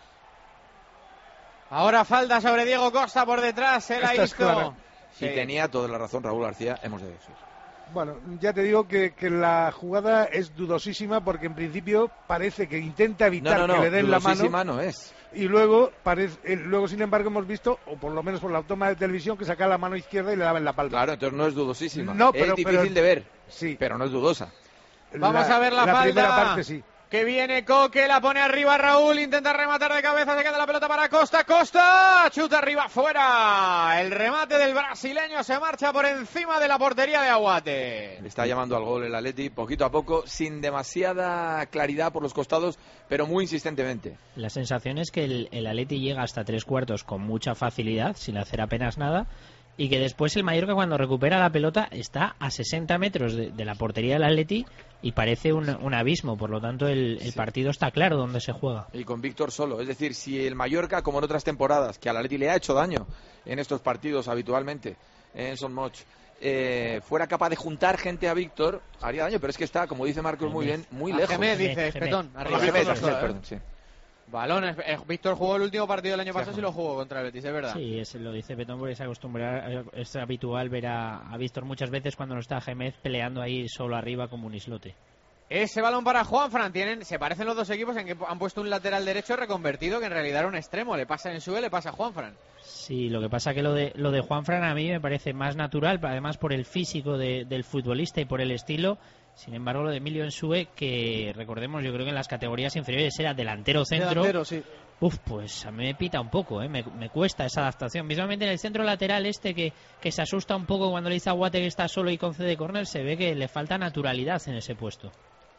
Ahora falta sobre Diego Costa por detrás, se la Esta es clara. hizo. Y Sí. tenía toda la razón Raúl García, hemos de decir. Bueno, ya te digo que, que la jugada es dudosísima porque en principio parece que intenta No, evitar no, no, que le den la dudosísima mano no es. y luego parece, eh, luego sin embargo hemos visto, o por lo menos por la toma de televisión, que saca la mano izquierda y le daba en la palma. Claro, entonces no es dudosísima. No, pero- es difícil pero- de ver, Sí. pero no es dudosa. Vamos a ver la, la falta. primera parte, sí. Que viene Coque, la pone arriba Raúl, intenta rematar de cabeza, se queda la pelota para Costa, Costa, chuta arriba, fuera. El remate del brasileño se marcha por encima de la portería de Aguate. Le está llamando al gol el Atleti poquito a poco, sin demasiada claridad por los costados, pero muy insistentemente. La sensación es que el, el Atleti llega hasta tres cuartos con mucha facilidad, sin hacer apenas nada, y que después el Mallorca, cuando recupera la pelota, está a sesenta metros de, de la portería del Atleti y parece un, un abismo. Por lo tanto, el, el Sí. partido está claro dónde se juega. Y con Víctor solo. Es decir, si el Mallorca, como en otras temporadas, que al Atleti le ha hecho daño en estos partidos habitualmente, en Son Moch, eh, fuera capaz de juntar gente a Víctor, haría daño. Pero es que está, como dice Marcos muy bien, muy A lejos. Gémez, dice, Gémez. Espetón, A arriba. Gémez, no a Gémez, está, ¿eh? perdón, sí. Balones. eh, Víctor jugó el último partido del año pasado y lo jugó contra el Betis, es verdad. Sí, es, lo dice Petón porque es, acostumbrar, es habitual ver a, a Víctor muchas veces cuando no está Gémez peleando ahí solo arriba como un islote. Ese balón para Juanfran, tienen, se parecen los dos equipos en que han puesto un lateral derecho reconvertido que en realidad era un extremo, le pasa en sube, le pasa a Juanfran. Sí, lo que pasa que lo de lo de Juanfran a mí me parece más natural, además por el físico de, del futbolista y por el estilo. Sin embargo, lo de Emilio Ensue, que recordemos, yo creo que en las categorías inferiores era delantero centro, Delantero, sí. Uf, pues a mí me pita un poco, ¿eh? me, me cuesta esa adaptación. Visualmente en el centro lateral este que, que se asusta un poco cuando le dice a Guate que está solo y concede córner, se ve que le falta naturalidad en ese puesto.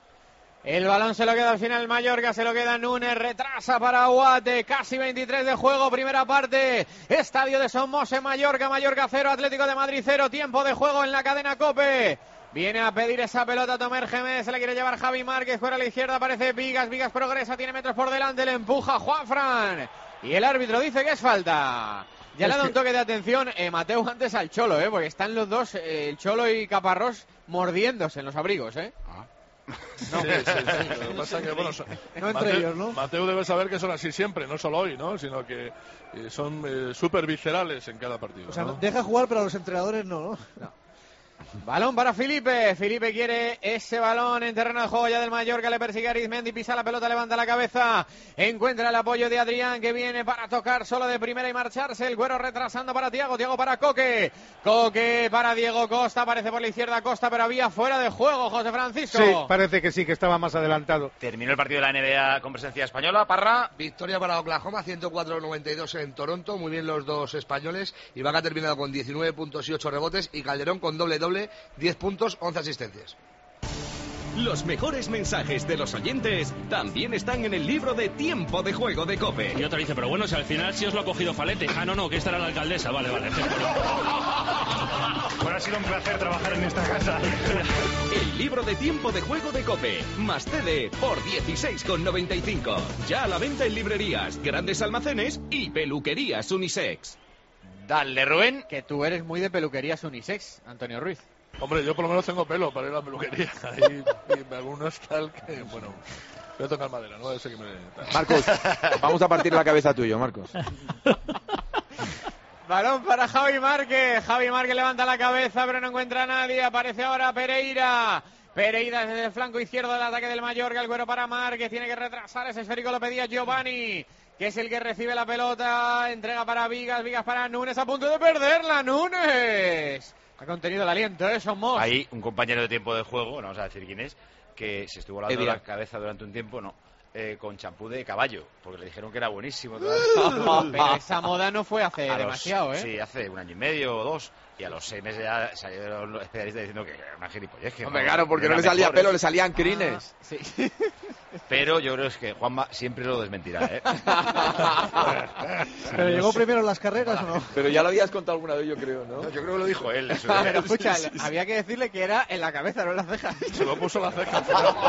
El balón se lo queda al final Mallorca, se lo queda Núñez, retrasa para Guate, casi veintitrés de juego, primera parte, Estadio de Somos en Mallorca, Mallorca cero, Atlético de Madrid cero, tiempo de juego en la cadena COPE. Viene a pedir esa pelota Tomer Gémez, se la quiere llevar Javi Márquez, fuera a la izquierda aparece Vigas, Vigas progresa, tiene metros por delante, le empuja Juanfran y el árbitro dice que es falta. Ya le ha dado un toque de atención eh, Mateu antes al Cholo, eh, porque están los dos, eh, el Cholo y Caparrós, mordiéndose en los abrigos. Eh. Ah. No. Sí, sí, sí. Lo que pasa es que, bueno, son, no entre Mateu, ellos, ¿no? Mateu debe saber que son así siempre, no solo hoy, ¿no? Sino que eh, son eh, súper viscerales en cada partido. O sea, ¿no? deja jugar, pero a los entrenadores no, ¿no? No. Balón para Felipe, Felipe quiere ese balón en terreno de juego ya del Mallorca, le persigue a Arizmendi, pisa la pelota, levanta la cabeza, encuentra el apoyo de Adrián que viene para tocar solo de primera y marcharse, el Güero retrasando para Tiago, Tiago para Coque, Coque para Diego Costa, aparece por la izquierda Costa, pero había fuera de juego José Francisco. Sí, parece que sí, que estaba más adelantado. Terminó el partido de la N B A con presencia española, Parra. Victoria para Oklahoma, ciento cuatro a noventa y dos en Toronto, muy bien los dos españoles, Ibaka ha terminado con diecinueve puntos y ocho rebotes y Calderón con doble doble, diez puntos, once asistencias. Los mejores mensajes de los oyentes también están en el libro de Tiempo de Juego de COPE. Y otro dice, pero bueno, si al final sí os lo ha cogido Falete. Ah, no, no, que esta era la alcaldesa. Vale, vale. Bueno, ha sido un placer trabajar en esta casa. El libro de Tiempo de Juego de COPE, más C D por dieciséis con noventa y cinco. Ya a la venta en librerías, grandes almacenes y peluquerías unisex. Dale, Rubén. Que tú eres muy de peluquerías unisex, Antonio Ruiz. Hombre, yo por lo menos tengo pelo para ir a la peluquería. Ahí y algunos tal que, bueno, voy a tocar madera, no sé que me... Marcos, vamos a partir la cabeza tuyo, Marcos. Balón para Javi Márquez, Javi Márquez levanta la cabeza pero no encuentra a nadie, aparece ahora Pereira. Pereira desde el flanco izquierdo del ataque del Mallorca, el Güero para Márquez, tiene que retrasar, ese esférico lo pedía Giovanni, que es el que recibe la pelota, entrega para Vigas, Vigas para Núñez, a punto de perderla, Núñez. Ha contenido el aliento, ¿eh? Somos. Hay un compañero de tiempo de juego, no vamos a decir quién es, que se estuvo lavando la cabeza durante un tiempo, no, eh, con champú de caballo, porque le dijeron que era buenísimo. Pero esa moda no fue hace a demasiado, los, ¿eh? Sí, hace un año y medio o dos, y a los seis meses ya salieron los especialistas diciendo que era una gilipollez. Que Hombre, no, claro, porque no no le salía mejor, pelo, ¿eh? le salían crines. Ah, sí. Pero yo creo es que Juanma siempre lo desmentirá, ¿eh? ¿Pero llegó primero en las carreras o no? Pero ya lo habías contado alguna vez, yo creo, ¿no? No, yo creo que lo dijo él. Eso Pero escucha, sí, sí, sí. Había que decirle que era en la cabeza, no en las cejas. Se lo puso en las cejas.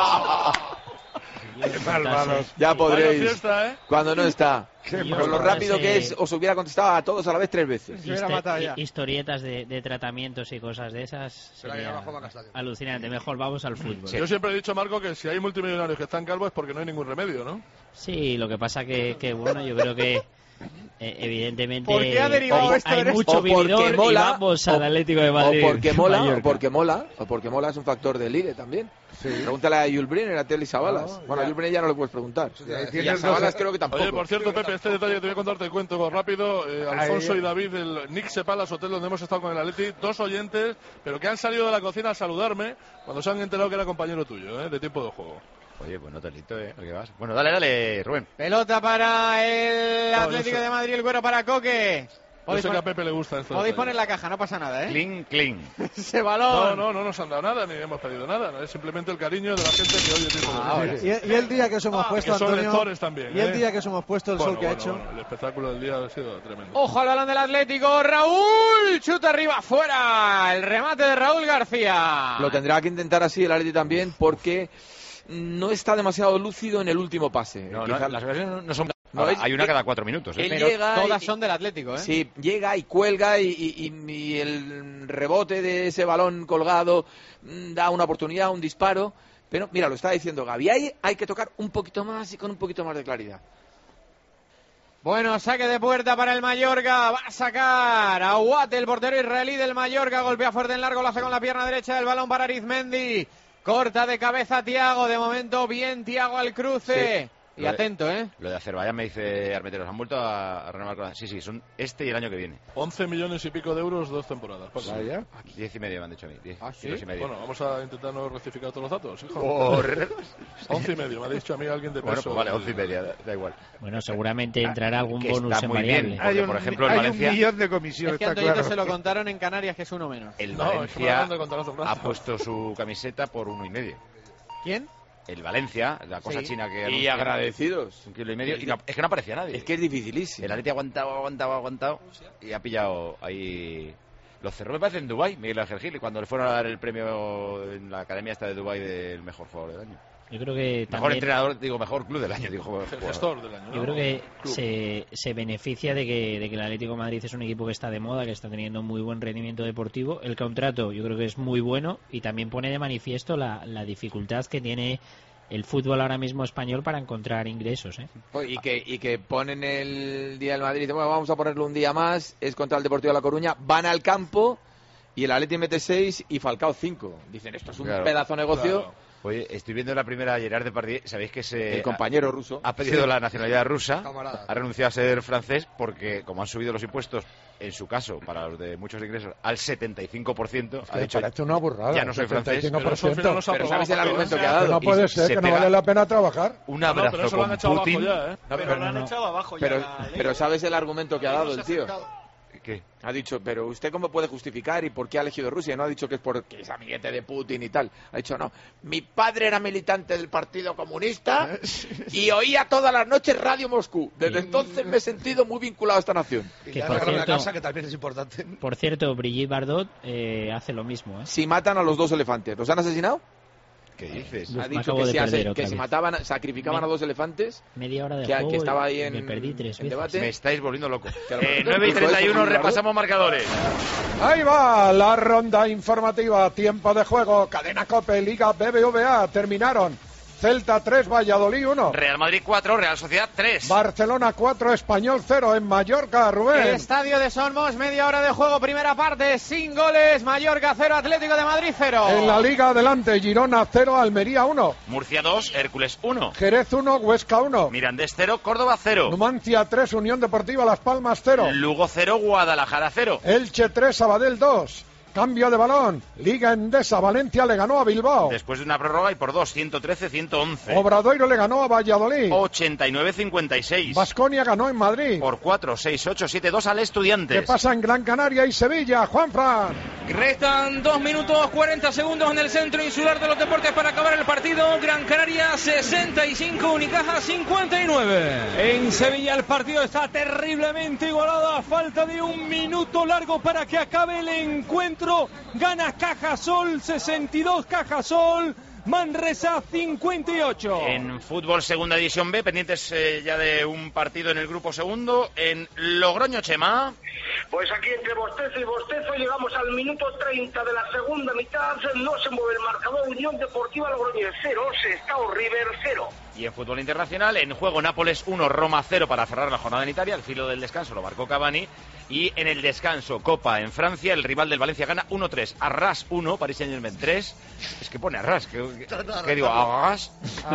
Qué malvados. Ya podréis. Fiesta, ¿eh? Cuando no está. Yo Con lo rápido que es, os hubiera contestado a todos a la vez tres veces. Histo historietas de, de tratamientos y cosas de esas sería alucinante. Mejor vamos al fútbol. Sí. Yo siempre he dicho, Marco, que si hay multimillonarios que están calvos es porque no hay ningún remedio, ¿no? Sí, lo que pasa que, que bueno, yo creo que eh, evidentemente ¿Por qué ha derivado hay, esto hay de mucho vividor mola, y vamos al Atlético de Madrid. O porque mola, o porque mola, o porque mola es un factor de ligue también. Sí. Pregúntale a Jules Briner, a Telly Savalas. No, bueno, ya. A Jules Briner ya no le puedes preguntar. Y a Savalas creo que tampoco. Oye, por cierto, Pepe, este detalle te voy a contar, te cuento rápido. Eh, Alfonso Ay, y David del Nick Sepalas Hotel, donde hemos estado con el Atleti, dos oyentes, pero que han salido de la cocina a saludarme cuando se han enterado que era compañero tuyo, ¿eh? De tiempo de juego. Oye, pues no te lito, ¿eh? ¿Qué vas? Bueno, dale, dale, Rubén. Pelota para el Atlético no, de Madrid, el Güero para Coque. Yo sé que a Pepe le gusta esto. Podéis poner la caja, no pasa nada, ¿eh? Clean, clean. Ese balón. No, no, no nos han dado nada, ni hemos pedido nada. Es simplemente el cariño de la gente que oye tiempo ah, de sí. y, y el día que os hemos ah, puesto, que son Antonio. lectores también, y el ¿eh? día que os hemos puesto, el bueno, sol que bueno, ha hecho. Bueno, el espectáculo del día ha sido tremendo. Ojo al balón del Atlético. Raúl, chuta arriba, fuera. El remate de Raúl García. Lo tendrá que intentar así el Atleti también, porque no está demasiado lúcido en el último pase. No, no, las ocasiones no son... No, Ahora, es, hay una él, cada cuatro minutos. ¿eh? Pero todas y, son del Atlético, ¿eh? Sí, llega y cuelga y, y, y el rebote de ese balón colgado da una oportunidad, un disparo. Pero mira, lo está diciendo Gaby, ahí hay que tocar un poquito más y con un poquito más de claridad. Bueno, saque de puerta para el Mallorca, va a sacar a Guate, el portero israelí del Mallorca, golpea fuerte en largo, lo hace con la pierna derecha, el balón para Arizmendi, corta de cabeza Tiago, de momento bien Tiago al cruce. Sí. Y atento, ¿eh? Lo de Azerbaiyán me dice Armenteros, han vuelto a, a renovar con... Sí, sí, son este y el año que viene. once millones y pico de euros, dos temporadas. Pues, ¿ya? diez y medio me han dicho a mí. diez, ¿Ah, sí? y medio. Bueno, vamos a intentar no rectificar todos los datos, hijo. Por... once y medio, me ha dicho a mí alguien de peso. Bueno, pues vale, once y media, da, da igual. Bueno, seguramente entrará algún que bonus está en muy variable. bien, porque, Hay un, por ejemplo, el hay Valencia... un millón de comisión, Es que está Antoñito claro. se lo contaron en Canarias, que es uno menos. El No, es que me Valencia acaban de contar hace un rato. ha puesto su camiseta por uno y medio. ¿Quién? El Valencia, la cosa Sí. china que... Y anuncia, agradecidos. Un kilo y medio. Y no, es que no aparecía nadie. Es que es dificilísimo. El Atleti ha aguantado, aguantado, aguantado. Y ha pillado ahí... Lo cerró, me parece, en Dubái, Miguel Ángel Gil, cuando le fueron a dar el premio en la academia esta de Dubái del mejor jugador del año. Yo creo que Mejor también... entrenador, digo, mejor club del año. Digo, El gestor del año. Yo ¿no? creo que Club. se, se beneficia de que, de que el Atlético de Madrid es un equipo que está de moda, que está teniendo muy buen rendimiento deportivo. El contrato yo creo que es muy bueno y también pone de manifiesto la, la dificultad que tiene el fútbol ahora mismo español para encontrar ingresos, ¿eh? Y que, y que ponen el día del Madrid, dicen, bueno, vamos a ponerlo un día más, es contra el Deportivo de La Coruña, van al campo y el Atleti mete seis y Falcao cinco. Dicen, esto es un Claro, pedazo de negocio. claro. Oye, estoy viendo la primera Gerard Depardieu. ¿Sabéis que se El compañero ha, ruso. ha pedido Sí. la nacionalidad rusa? Camarada. Ha renunciado a ser francés porque, como han subido los impuestos, en su caso, para los de muchos ingresos, al setenta y cinco por ciento, ha Me dicho, parece una burrada. ya no soy francés. setenta y cinco por ciento. Pero eso al final no se ha Pero aprobado ¿sabes el para argumento que que ha sea. dado? No puede Y ser, se que no pega vale la pena trabajar. un No, abrazo pero eso lo han con echado abajo Putin. ya, ¿eh? No, Pero pero, lo han no. echado abajo ya. pero, la ley. pero ¿sabes el argumento que ha dado el tío? ¿Qué? Ha dicho, pero ¿usted cómo puede justificar y por qué ha elegido Rusia? No ha dicho que es porque es amiguete de Putin y tal. Ha dicho, no, mi padre era militante del Partido Comunista y oía todas las noches Radio Moscú. Desde entonces me he sentido muy vinculado a esta nación. Y Que ya por agarra una cierto- causa que también es importante. Por cierto, Brigitte Bardot eh, hace lo mismo, ¿eh? Si matan a los dos elefantes, ¿los han asesinado? ¿Qué dices? Uf, Ha me dicho acabo que, de si, hace- perder que otra si vez. mataban, sacrificaban Me- a dos elefantes, Media hora de que, juego que estaba y ahí en, me perdí tres en veces. debate. Me estáis volviendo loco. Que a lo Eh, mejor nueve y incluso treinta y eso, uno, Ricardo. repasamos marcadores. Ahí va la ronda informativa. Tiempo de juego. Cadena COPE, Liga B B V A. Terminaron. Celta tres, Valladolid uno. Real Madrid cuatro, Real Sociedad tres. Barcelona cuatro, Español cero en Mallorca, Rubén. Estadio de Somos, media hora de juego, primera parte, sin goles, Mallorca cero, Atlético de Madrid cero. En la Liga adelante, Girona cero, Almería uno. Murcia dos, Hércules uno. Jerez uno, Huesca uno. Mirandés cero, Córdoba cero. Numancia tres, Unión Deportiva Las Palmas cero. Lugo cero, Guadalajara cero. Elche tres, Sabadell dos. Cambio de balón. Liga Endesa, Valencia le ganó a Bilbao. Después de una prórroga y por dos, ciento trece a ciento once. Obradoiro le ganó a Valladolid. ochenta y nueve a cincuenta y seis. Baskonia ganó en Madrid. Por cuatro, seis, ocho, siete, dos al Estudiantes. ¿Qué pasa en Gran Canaria y Sevilla, Juanfran? Restan dos minutos cuarenta segundos en el centro insular de los deportes para acabar el partido. Gran Canaria sesenta y cinco, Unicaja cincuenta y nueve. En Sevilla el partido está terriblemente igualado a falta de un minuto largo para que acabe el encuentro. Gana Cajasol sesenta y dos, Cajasol. Manresa cincuenta y ocho. En fútbol segunda división B, pendientes eh, ya de un partido en el grupo segundo. En Logroño, Chema. Pues aquí entre bostezo y bostezo llegamos al minuto treinta de la segunda mitad. No se mueve el marcador. Unión Deportiva Logroñés cero, Sestao River cero. Y en fútbol internacional, en juego Nápoles uno, Roma cero para cerrar la jornada en Italia. Al filo del descanso lo marcó Cavani. Y en el descanso, Copa en Francia, el rival del Valencia gana uno tres. Arras uno, Paris Saint-Germain tres. Es que pone Arras. ¿Qué, qué, qué digo? Arras.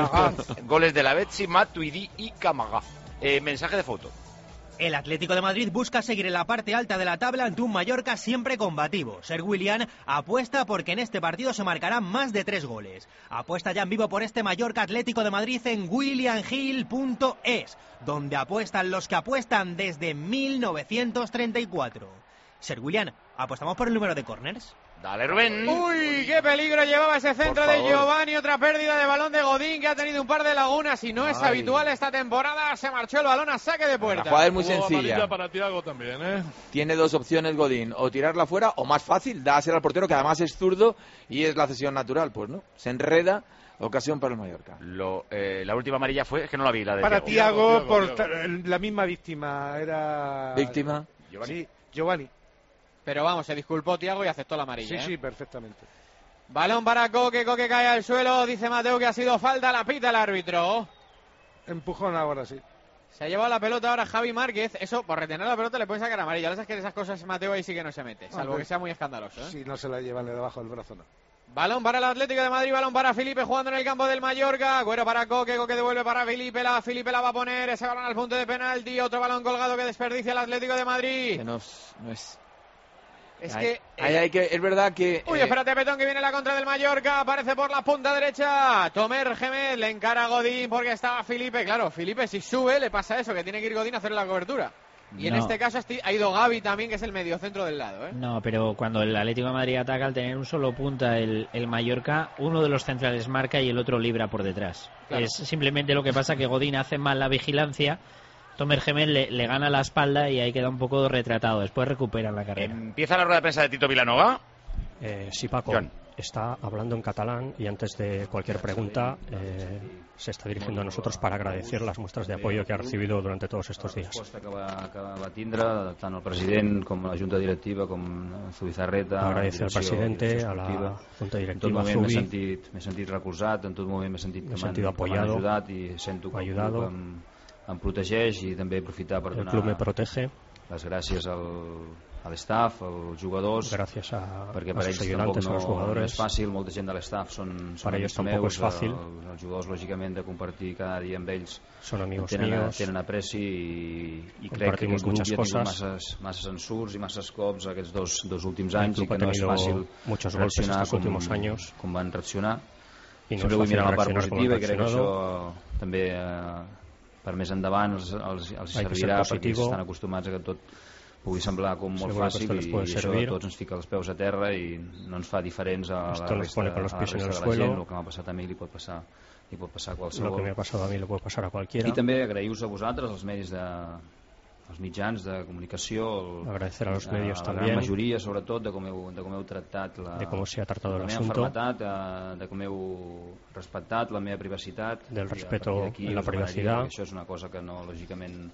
Goles de la Betsi, Matuidi y Camaga. Eh, mensaje de foto. El Atlético de Madrid busca seguir en la parte alta de la tabla ante un Mallorca siempre combativo. Ser William apuesta porque en este partido se marcarán más de tres goles. Apuesta ya en vivo por este Mallorca Atlético de Madrid en william hill punto es, donde apuestan los que apuestan desde mil novecientos treinta y cuatro. Ser William, ¿apostamos por el número de corners? Dale, Rubén. Uy, qué peligro llevaba ese centro de Giovanni. Otra pérdida de balón de Godín, que ha tenido un par de lagunas y no es Ay. habitual esta temporada. Se marchó el balón a saque de puerta. La jugada es muy Hubo sencilla. amarilla para Thiago también, ¿eh? Tiene dos opciones Godín, o tirarla fuera o más fácil, dársela al portero que además es zurdo y es la cesión natural, pues no, se enreda, ocasión para el Mallorca. Lo, eh, la última amarilla fue, es que no la vi, la de Para Thiago. Thiago, por ta- la misma víctima. Era. Víctima. Giovanni. Sí, Giovanni. Pero vamos, se disculpó Thiago y aceptó la amarilla. Sí, ¿eh? sí, perfectamente. Balón para Coque, Coque cae al suelo. Dice Mateo que ha sido falta, la pita el árbitro. Empujón ahora sí. Se ha llevado la pelota ahora Javi Márquez. Eso, por retener la pelota le pueden sacar amarilla. Ya sabes que en esas cosas Mateo ahí sí que no se mete, salvo Ah, pues, que sea muy escandaloso, ¿eh? Si no se la llevan de debajo del brazo, no. Balón para el Atlético de Madrid, balón para Felipe jugando en el campo del Mallorca. Güero para Coque, Coque devuelve para Felipe. La Felipe la va a poner, ese balón al punto de penalti. Otro balón colgado que desperdicia el Atlético de Madrid. Que no, no es... Es hay, que... hay, hay que... Es verdad que... Uy, eh, espérate, Petón, que viene la contra del Mallorca. Aparece por la punta derecha. Tomer Gemel, le encara a Godín porque estaba Felipe. Claro, Felipe si sube le pasa eso, que tiene que ir Godín a hacer la cobertura. Y en No. este caso ha ido Gavi también, que es el mediocentro del lado, ¿eh? No, pero cuando el Atlético de Madrid ataca, al tener un solo punta el, el Mallorca, uno de los centrales marca y el otro libra por detrás. Claro. Es simplemente lo que pasa que Godín hace mal la vigilancia, Tomer Gemel le, le gana la espalda y ahí queda un poco retratado. Después recupera la carrera. Empieza la rueda de prensa de Tito Vilanova. Eh, sí, Paco. John. Está hablando en catalán y antes de cualquier pregunta eh, se està dirigiendo a nosotros para agradecer las muestras de apoyo que ha recibido durante todos estos días. La resposta que va, que va tindre tant el president com la junta directiva com Zubizarreta. Agradecer al presidente, a la junta directiva, en tot moment m'he Zubi. sentit, m'he sentit recolzat, en tot moment m'he sentit Me he que sentido m'han que m'han apoyado, ajudat i sento que el ayudado. club em, em protegeix i també aprofitar per El donar club me protege. les gràcies al, a l'estaff, als jugadors, Gracias a, perquè a per sus ells tampoc ayudantes, a no, los no jugadores. és fàcil, molta gent de l'estaff són, són Para ellos amics tampoco meus, es fácil. el- els jugadors lògicament de compartir cada dia amb ells Son amigos tenen, míos. tenen apreci i, i crec que Compartimos aquest grup muchas ja ha tingut cosas. masses, masses ensurts i masses cops aquests dos, dos últims El anys i club ha que no és tenido fàcil muchos golpes reaccionar estos últimos com, años. com van reaccionar. Y no Sempre es vull fácil mirar la part reaccionar como positiva han i crec que això reaccionado. també eh, per més endavant els, els, els Hay que ser servirà perquè positivo. estan acostumats a que tot pugui semblar com molt Seguro que fàcil esto les i, puede i això servir. a tots ens fica els peus a terra i no ens fa diferents a Esto la nos resta, pone con los a la pies en resta el de la suelo. gent. El que m'ha passat a mi li pot passar, li pot passar a qualsevol. Lo que me ha pasado a mí le puede pasar a cualquiera. I també agraïu-vos a vosaltres, els medis de, els mitjans de comunicació, el, Agradecer a los medios la también. gran majoria, sobretot, de com heu, de com heu tractat la, De cómo se ha tratado el la meva asunto. malaltia, de, de com heu respectat la meva privacitat. Del I a respeto partir d'aquí en la us demanaria, privacidad. perquè això és una cosa que no, lògicament,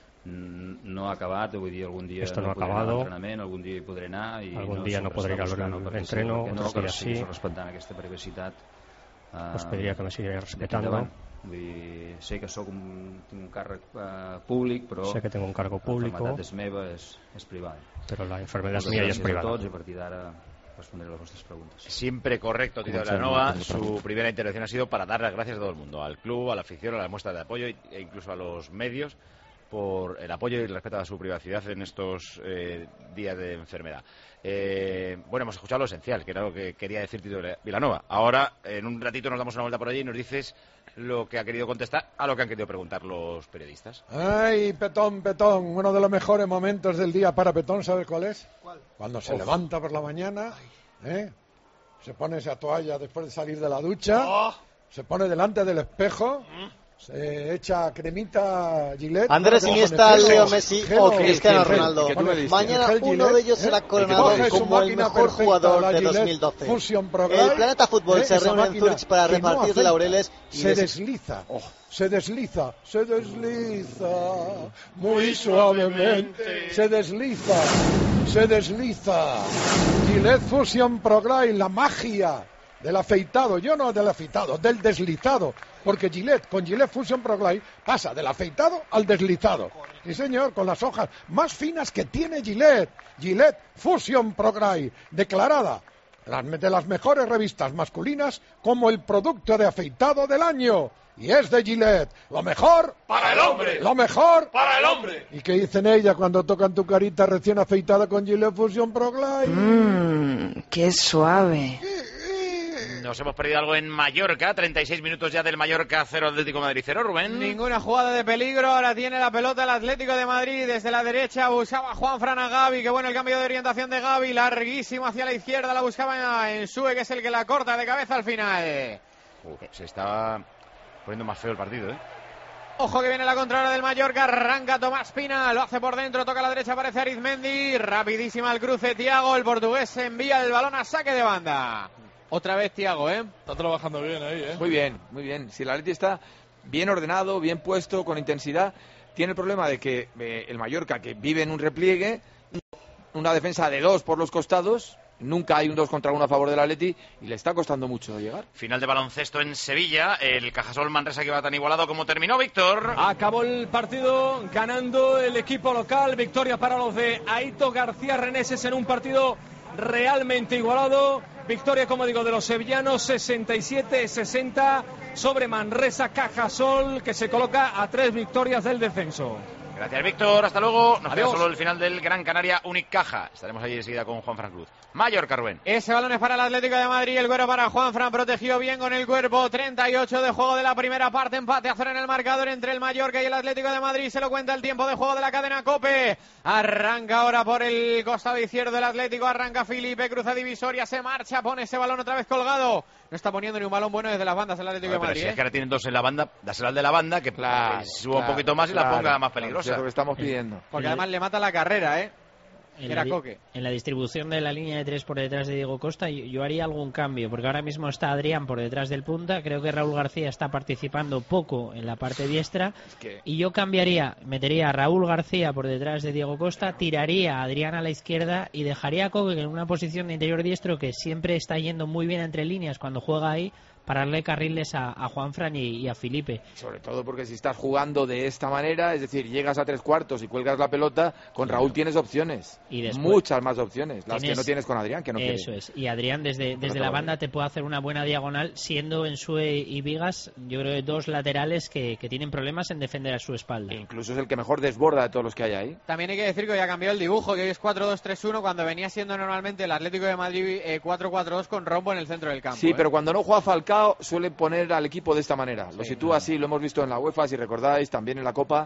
mm, no ha acabat, vull dir, algun dia Esto no ha podré anar a acabado. l'entrenament, algun dia hi podré anar i Algún no día no sempre podré ir estar al buscant el que sí, entreno, el que no, otros que días seguís sí. respectant aquesta privacitat. eh, Os pediría que me siguierais d'aquí respetando. endavant. Vull dir, sé que sóc un, tinc un càrrec eh, públic, però Sé que tengo un cargo público. la enfermedad és meva, és, és privada. Pero la enfermedad es Moltes mía y es gràcies privada. a tots i a partir d'ara respondré les vostres preguntes. Siempre correcto, Tito Comencem Vilanova. amb les Su preguntes. primera intervención ha sido para dar las gracias a todo el mundo, al club, a la afición, a la muestra de apoyo e incluso a los medios por el apoyo y el respeto a su privacidad en estos eh, días de enfermedad. Eh, bueno, hemos escuchado lo esencial, que era lo que quería decir Tito Vilanova. Ahora, en un ratito nos damos una vuelta por allí y nos dices lo que ha querido contestar a lo que han querido preguntar los periodistas. Ay, Petón, Petón, uno de los mejores momentos del día para Petón, ¿sabes cuál es? ¿Cuál? Cuando se Uf. levanta por la mañana, ¿eh? Se pone esa toalla después de salir de la ducha, Oh. se pone delante del espejo, se echa cremita Gillette. Andrés coge Iniesta, gel, Leo Messi gel, o gel, Cristiano gel, Ronaldo. gel, gel, Mañana gel uno Gillette, de ellos ¿eh? será Que coronado coge su como el máquina mejor perfecta, jugador la de Gillette dos mil doce. Fusion Pro Glide, El Planeta Fútbol ¿eh? se Esa reúne en máquina Zurich para que no repartir afecta, laureles y se des- desliza, se desliza, se desliza muy suavemente, se desliza, se desliza. Gillette Fusion Pro Glide, la magia del afeitado, yo no del afeitado, del deslizado, porque Gillette, con Gillette Fusion Pro Glide, pasa del afeitado al deslizado. Sí, señor, con las hojas más finas que tiene Gillette. Gillette Fusion Pro Glide, declarada las- de las mejores revistas masculinas como el producto de afeitado del año. Y es de Gillette. Lo mejor ¡Para el hombre! Lo mejor ¡Para el hombre! ¿Y qué dicen ella cuando tocan tu carita recién afeitada con Gillette Fusion Pro Glide? Mmm, qué suave. Nos hemos perdido algo en Mallorca, treinta y seis minutos ya del Mallorca cero, Atlético de Madrid cero, Rubén. Ninguna jugada de peligro, ahora tiene la pelota el Atlético de Madrid desde la derecha, buscaba Juan Fran a Gavi, que bueno el cambio de orientación de Gavi, larguísimo hacia la izquierda, la buscaba en Sue, que es el que la corta de cabeza al final. Uf, se está poniendo más feo el partido, ¿eh? Ojo que viene la contraria del Mallorca, arranca Tomás Pina, lo hace por dentro, toca a la derecha, aparece Arizmendi, rapidísima el cruce, Thiago, el portugués envía el balón a saque de banda. Otra vez Thiago, ¿eh? Está trabajando bien ahí, ¿eh? Muy bien, muy bien. Si el Atleti está bien ordenado, bien puesto, con intensidad, tiene el problema de que eh, el Mallorca, que vive en un repliegue, una defensa de dos por los costados, nunca hay un dos contra uno a favor del Atleti y le está costando mucho llegar. Final de baloncesto en Sevilla, el Cajasol Manresa que va tan igualado como terminó, Víctor. Acabó el partido ganando el equipo local, victoria para los de Aito García Reneses en un partido realmente igualado. Victoria, como digo, de los sevillanos, sesenta y siete sesenta sobre Manresa Cajasol, que se coloca a tres victorias del descenso. Gracias, Víctor. Hasta luego. Nos queda Adiós. solo el final del Gran Canaria Unicaja. Estaremos ahí enseguida con Juan Fran Cruz. Mallorca, Rubén. Ese balón es para el Atlético de Madrid, el cuero para Juanfran, protegió bien con el cuerpo, treinta y ocho de juego de la primera parte, empate a cero en el marcador entre el Mallorca y el Atlético de Madrid, se lo cuenta el tiempo de juego de la cadena COPE, arranca ahora por el costado izquierdo del Atlético, arranca Felipe, cruza divisoria, se marcha, pone ese balón otra vez colgado, no está poniendo ni un balón bueno desde las bandas el Atlético No, de pero Madrid. si ¿eh? es que ahora tienen dos en la banda, dásela al de la banda, que Claro, suba claro, un poquito más y la claro, ponga más claro, peligrosa. es lo que estamos pidiendo. Porque además le mata la carrera, ¿eh? En Era la, di- Coque. en la distribución de la línea de tres por detrás de Diego Costa yo, yo haría algún cambio, porque ahora mismo está Adrián por detrás del punta, creo que Raúl García está participando poco en la parte diestra, que- y yo cambiaría, metería a Raúl García por detrás de Diego Costa, tiraría a Adrián a la izquierda y dejaría a Coque en una posición de interior diestro que siempre está yendo muy bien entre líneas cuando juega ahí, para darle carriles a, a Juanfran y, y a Felipe. Sobre todo porque si estás jugando de esta manera, es decir, llegas a tres cuartos y cuelgas la pelota, con Raúl tienes opciones. Y después muchas más opciones, las tienes- que no tienes con Adrián, que no quiere. Eso es. Y Adrián desde, Por desde otro la lado. banda te puede hacer una buena diagonal, siendo Ensue y Vigas, yo creo que dos laterales que, que tienen problemas en defender a su espalda. Incluso es el que mejor desborda de todos los que hay ahí. También hay que decir que hoy ha cambiado el dibujo, que hoy es cuatro dos tres uno, cuando venía siendo normalmente el Atlético de Madrid eh, cuatro cuatro dos con Rombo en el centro del campo. Sí, ¿eh? pero cuando no juega Falcao suele poner al equipo de esta manera. Lo sitúa así, lo hemos visto en la UEFA, si recordáis, también en la Copa.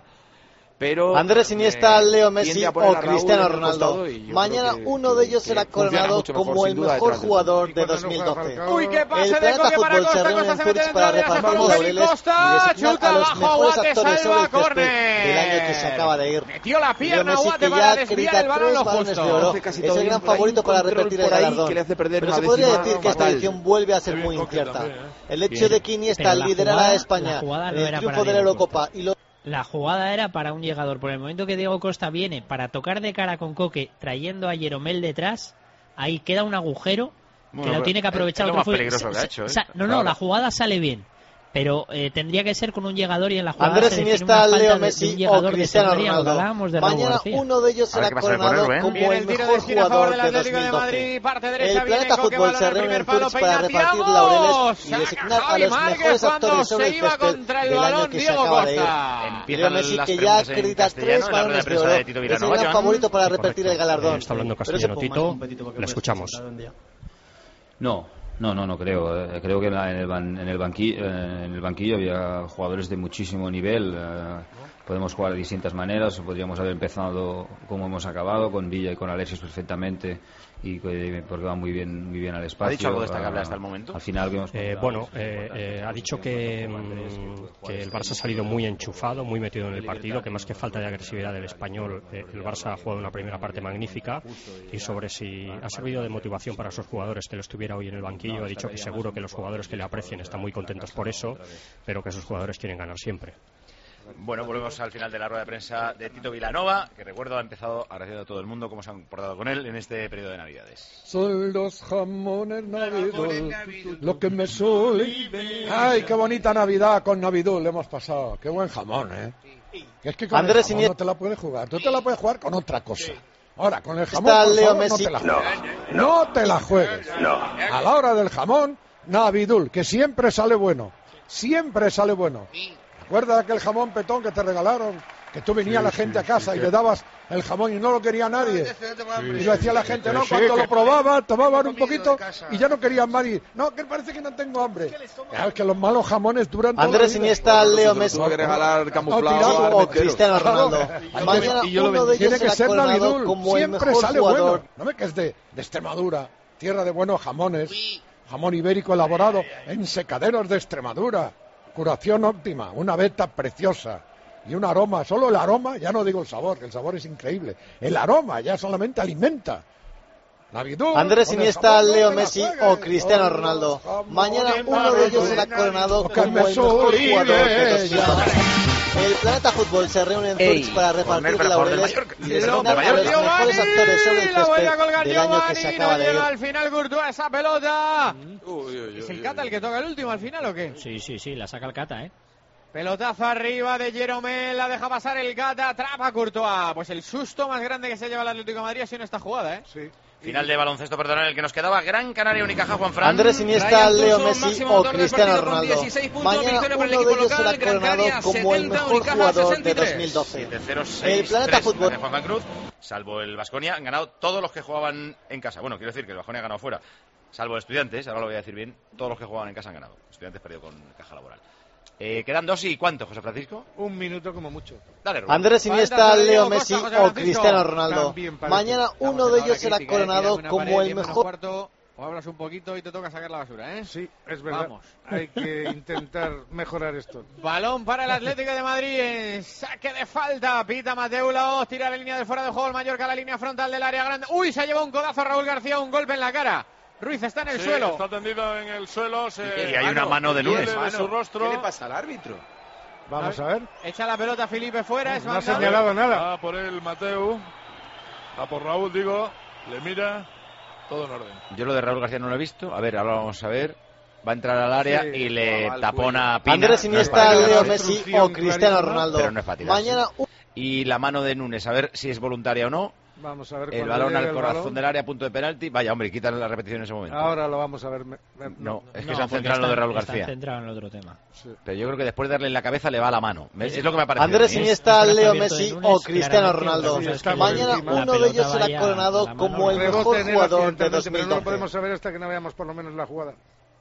Pero Andrés Iniesta, eh, Leo Messi tiende a poner o a Raúl Cristiano en el Ronaldo. costado y yo Mañana creo que- uno de ellos que será funciona coronado mucho mejor, como sin el duda, mejor detrás de- jugador de dos mil doce. Uy, qué pase El de Planeta Coque para Fútbol se Costa, reúne Costa en se mete Zurich dentro para del área, repartir saca los Coque, laureles Costa, y designar chuta a los abajo, mejores Guate, actores salva, sobre el césped córner. del año que se acaba de ir. Metió la Leo pierna, Messi, Guate que para ya desviar acredita el balón tres lo balones de justo. oro, Hace casi es todo el bien gran por ahí, favorito un para control repetir el por ahí galardón. que le hace perder Pero una se podría décima decir que esta fatal. edición vuelve a ser Bien, muy Coque incierta. también, ¿eh? El hecho Bien. de que Iniesta Pero la liderara jugada- a España la jugada no en el era triunfo para de la Diego Eurocopa y lo La jugada era para un llegador. Por el momento que Diego Costa viene para tocar de cara con Coque, trayendo a Jeromel detrás, ahí queda un agujero que Bueno, lo tiene que es- aprovechar es lo otro más fut- peligroso que ha sa- hecho, ¿eh? sa- No, no, Claro. la jugada sale bien. Pero eh, tendría que ser con un llegador y en la jugada Andrés se define Iniesta, una falta Leo de- de Messi un llegador o de Cristiano Semería, lo que Ronaldo. hablábamos de Raúl Mañana García. uno de ellos A ver será qué pasa con coronado Rubén. como Viene el el tiro de mejor esquina a favor jugador del de Atlético de dos mil doce. Madrid, parte El derecha, viene Planeta Coque, Fútbol balón se al reúne primer en palo, Zurich para peina repartir Thiago, laureles y saca designar a Javi los Márquez mejores cuando actores sobre se el iba césped contra el del año balón que se Diego acaba de ir. Costa. Leo Empiezan Messi, las que ya preguntas en acredita castellano tres en la rueda de balones de prensa oro, de Tito es el Vilanova. gran favorito para Sí, repetir el correcto. galardón. Eh, está hablando Pero castellano eso Tito, como es competitivo que le puede escuchamos. ser un día. No, no, no, no creo. Eh, creo que en, la- en el, ban- en, el banquillo, en el banquillo había jugadores de muchísimo nivel. eh, podemos jugar de distintas maneras. Podríamos haber empezado como hemos acabado, con Villa y con Alexis perfectamente, y que- porque va muy bien, muy bien al espacio. ¿Ha dicho algo destacable Ah, hasta el momento? Al final que hemos Eh, bueno, eh, eh, ha dicho que, mm, que el Barça ha salido muy enchufado, muy metido en el partido, que más que falta de agresividad del español, eh, el Barça ha jugado una primera parte magnífica, y sobre si ha servido de motivación para esos jugadores que lo estuviera hoy en el banquillo, ha dicho que seguro que los jugadores que le aprecien están muy contentos por eso, pero que esos jugadores quieren ganar siempre. Bueno, volvemos al final de la rueda de prensa de Tito Vilanova, que recuerdo ha empezado agradeciendo a todo el mundo cómo se han portado con él en este periodo de Navidades. Son los jamones Navidul, lo que me suele... ¡Ay, qué bonita Navidad con Navidul hemos pasado! ¡Qué buen jamón, eh! Que es que con Andrés el jamón Iniesta- no te la puedes jugar, tú te la puedes jugar con otra cosa. Ahora, con el jamón, Está por Leo favor, Messi. no te la juegues. No te la juegues. A la hora del jamón, Navidul, que siempre sale bueno. Siempre sale bueno. ¿Te acuerdas de aquel jamón petón que te regalaron? Que tú venías Sí, la gente sí, a casa sí, y que- le dabas el jamón y no lo quería nadie. Y lo decía la gente, Sí, no, sí, cuando que- lo probaban, tomaban un poquito y ya no querían más. Y, no, que parece que no tengo hambre. Claro, es que los malos jamones duran toda Andrés la vida. Iniesta, Leo Messi Tuvo que regalar camuflado tirado, a o Armenteros. Cristiano Ronaldo. Mañana Y yo lo uno de ellos Tiene que será ser coronado Navidul, como el siempre mejor sale jugador. bueno. ¿No ves que es de, de Extremadura? Tierra de buenos jamones. Jamón ibérico elaborado en secaderos de Extremadura. Curación óptima, una veta preciosa. Y un aroma, solo el aroma, ya no digo el sabor, que el sabor es increíble. El aroma ya solamente alimenta. Navidul, Andrés con el Iniesta, jamón, no Leo te la Messi juegues. o Cristiano Oh, Ronaldo. jamón Mañana de uno de ellos Navidul. será coronado Que como me el mejor sublimes. jugador de dos mil doce. El Planeta Fútbol se reúne en Ey, Zurich para repartir corner para el jugador del laureles Mallorca. y Sí, no, designar de a los Mallorca. mejores actores sobre el La vuelve a césped colgar del año que Giovanni, se no acaba de llega ir. al final Courtois esa pelota. Uy, uy, uy, ¿Es el uy, Cata uy. el que toca el último al final o qué? Sí, sí, sí, la saca el Cata, ¿eh? Pelotazo arriba de Jeromel, la deja pasar el Gata, atrapa a Courtois. Pues el susto más grande que se lleva el Atlético de Madrid ha sido en esta jugada, ¿eh? Sí. Final de baloncesto, perdón, el que nos quedaba. Gran Canaria, Unicaja, Juanfran. Andrés Iniesta, Leo Messi o Cristiano Ronaldo. Mañana uno de ellos será coronado como el mejor jugador de dos mil doce. siete cero seis El Planeta Fútbol. De Juan Cruz, salvo el Baskonia, han ganado todos los que jugaban en casa. Bueno, quiero decir que el Baskonia ha ganado fuera. Salvo Estudiantes, ahora lo voy a decir bien, todos los que jugaban en casa han ganado. Estudiantes perdió con Caja Laboral. Eh, quedan dos y ¿cuánto, José Francisco? Un minuto como mucho. Dale, Rubén. Andrés Iniesta, Leo Messi o Cristiano Ronaldo. Mañana uno de ellos será coronado como el mejor. O hablas un poquito y te toca sacar la basura, ¿eh? Sí, es verdad. Vamos. Hay que intentar mejorar esto. Balón para el Atlético de Madrid en saque de falta. Pita Mateu Laoz, tira la línea de fuera de juego el Mallorca, la línea frontal del área grande. Uy, se ha llevado un codazo Raúl García, un golpe en la cara. Ruiz está en el sí, suelo. Está tendido en el suelo. Se... Y hay una mano de Núñez. De su rostro. ¿Qué le pasa al árbitro? Vamos a ver. Echa la pelota Felipe fuera. Es no ha señalado nada. Va por el Mateu. Va por Raúl, digo. Le mira. Todo en orden. Yo lo de Raúl García no lo he visto. A ver, ahora vamos a ver. Va a entrar al área sí, y le tapona a Pina. Andrés Iniesta, no Leo Messi o Cristiano Ronaldo. Pero no es para tirarse. Mañana... Y la mano de Núñez, a ver si es voluntaria o no. Vamos a ver. El balón al corazón balón. del área, punto de penalti. Vaya, hombre, quítale la repetición en ese momento. Ahora lo vamos a ver. No, no es que no, se han centrado en lo de Raúl García. Están centrados en el otro tema. Sí. Pero yo creo que después de darle en la cabeza le va la mano. Es, es lo que me ha parecido. Andrés Iniesta, Leo Messi Núñez, o Cristiano Ronaldo. Mañana uno de ellos será coronado como el mejor jugador de dos mil doce. Pero no lo podemos saber hasta que no veamos por lo menos la jugada.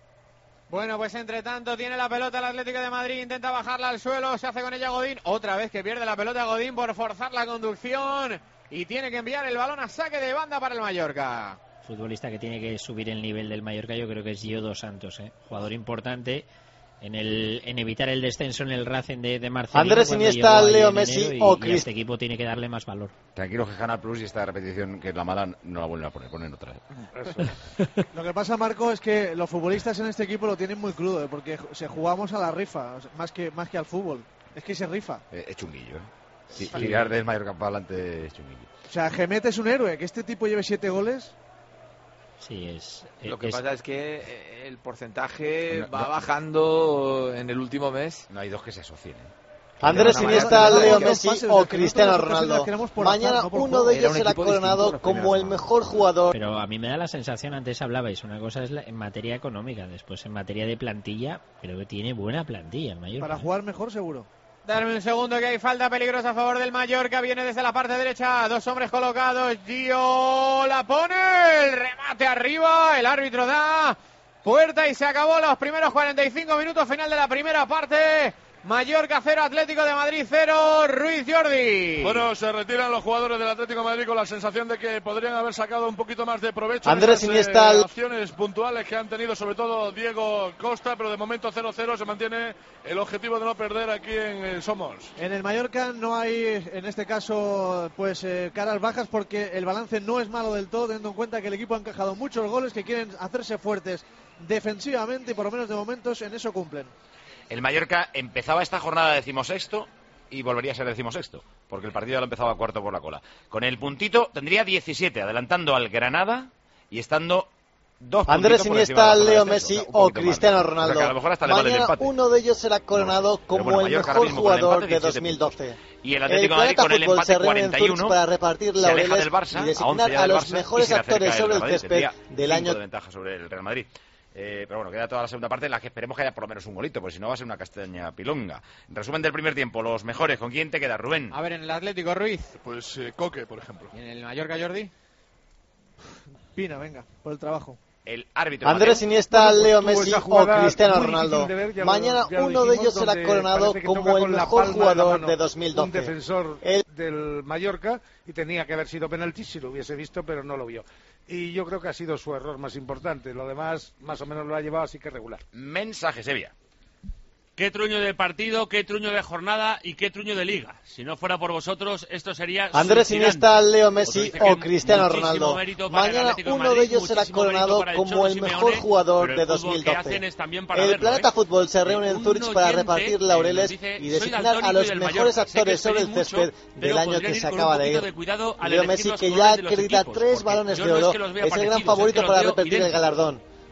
Bueno, pues entre tanto tiene la pelota el Atlético de Madrid, intenta bajarla al suelo, se hace con ella Godín, otra vez que pierde la pelota Godín por forzar la conducción y tiene que enviar el balón a saque de banda para el Mallorca. Futbolista que tiene que subir el nivel del Mallorca, yo creo que es Gio dos Santos, ¿eh? Jugador importante en el en evitar el descenso en el Racing de, de Marcelino. Andrés Iniesta, Leo Messi y, o Cristiano. Este equipo tiene que darle más valor. Tranquilo que Canal Plus y esta repetición que es la mala no la vuelven a poner, ponen otra. Eso. Lo que pasa, Marco, es que los futbolistas en este equipo lo tienen muy crudo, ¿eh? Porque se jugamos a la rifa, más que más que al fútbol. Es que se rifa. Eh, es chunguillo, ¿eh? Sí, tirar del Mallorca para adelante es chunguillo. O sea, Gemet es un héroe, que este tipo lleve siete goles. Sí, es. Lo que es... pasa es que el porcentaje no, va no, bajando en el último mes. No hay dos que se asocien. ¿eh? Andrés Iniesta, Leo Messi o Cristiano Ronaldo. Mañana uno de ellos será coronado como el mejor jugador. Pero a mí me da la sensación, antes hablabais, una cosa es la, en materia económica, después en materia de plantilla, creo que tiene buena plantilla el Mallorca. Para jugar mejor, seguro. Darme un segundo que hay falta peligrosa a favor del Mallorca. Viene desde la parte derecha. Dos hombres colocados. Gio la pone. El remate arriba. El árbitro da puerta y se acabó los primeros cuarenta y cinco minutos. Final de la primera parte. Mallorca cero, Atlético de Madrid cero. Ruiz, Jordi. Bueno, se retiran los jugadores del Atlético de Madrid con la sensación de que podrían haber sacado un poquito más de provecho. Andrés Iniesta. Eh, acciones puntuales que han tenido sobre todo Diego Costa, pero de momento cero cero se mantiene el objetivo de no perder aquí en eh, Somos. En el Mallorca no hay, en este caso, pues eh, caras bajas porque el balance no es malo del todo, teniendo en cuenta que el equipo ha encajado muchos goles, que quieren hacerse fuertes defensivamente y por lo menos de momentos en eso cumplen. El Mallorca empezaba esta jornada decimosexto y volvería a ser decimosexto, porque el partido lo empezaba cuarto por la cola. Con el puntito tendría diecisiete, adelantando al Granada y estando dos Andrés Iniesta, Leo Messi o Cristiano más. Ronaldo. O sea, a lo mejor hasta le vale el Mañana empate. uno de ellos será coronado no, como bueno, el Mallorca mejor jugador empate, de dos mil doce. Y el Atlético de Madrid con el empate cuarenta y uno para repartir laureles del Barça, y designar a, a los Barça, mejores actores sobre el césped del año de ventaja sobre el Real Madrid. Eh, pero bueno, queda toda la segunda parte en la que esperemos que haya por lo menos un golito, porque si no va a ser una castaña pilonga. Resumen del primer tiempo, los mejores, ¿con quién te queda, Rubén? A ver, en el Atlético, Ruiz. Pues eh, Coque, por ejemplo. ¿Y en el Mallorca, Jordi? Pina, venga, por el trabajo. El árbitro Andrés Iniesta, Leo Messi o Cristiano Ronaldo. Ver, Mañana lo, uno de ellos será coronado como el mejor jugador de, de dos mil doce. Un defensor el... del Mallorca y tenía que haber sido penalti si lo hubiese visto, pero no lo vio. Y yo creo que ha sido su error más importante. Lo demás, más o menos lo ha llevado así que regular. Mensaje, Sevilla. Qué truño de partido, qué truño de jornada y qué truño de liga. Si no fuera por vosotros, esto sería Andrés Iniesta, Leo Messi o Cristiano Ronaldo. Mañana uno de ellos será coronado como el mejor jugador de dos mil doce. El Planeta Fútbol se reúne en Zurich para repartir laureles y designar a los mejores actores sobre el césped del año que se acaba de ir. Leo Messi, que ya acredita tres balones de oro, es el gran favorito para repetir el galardón.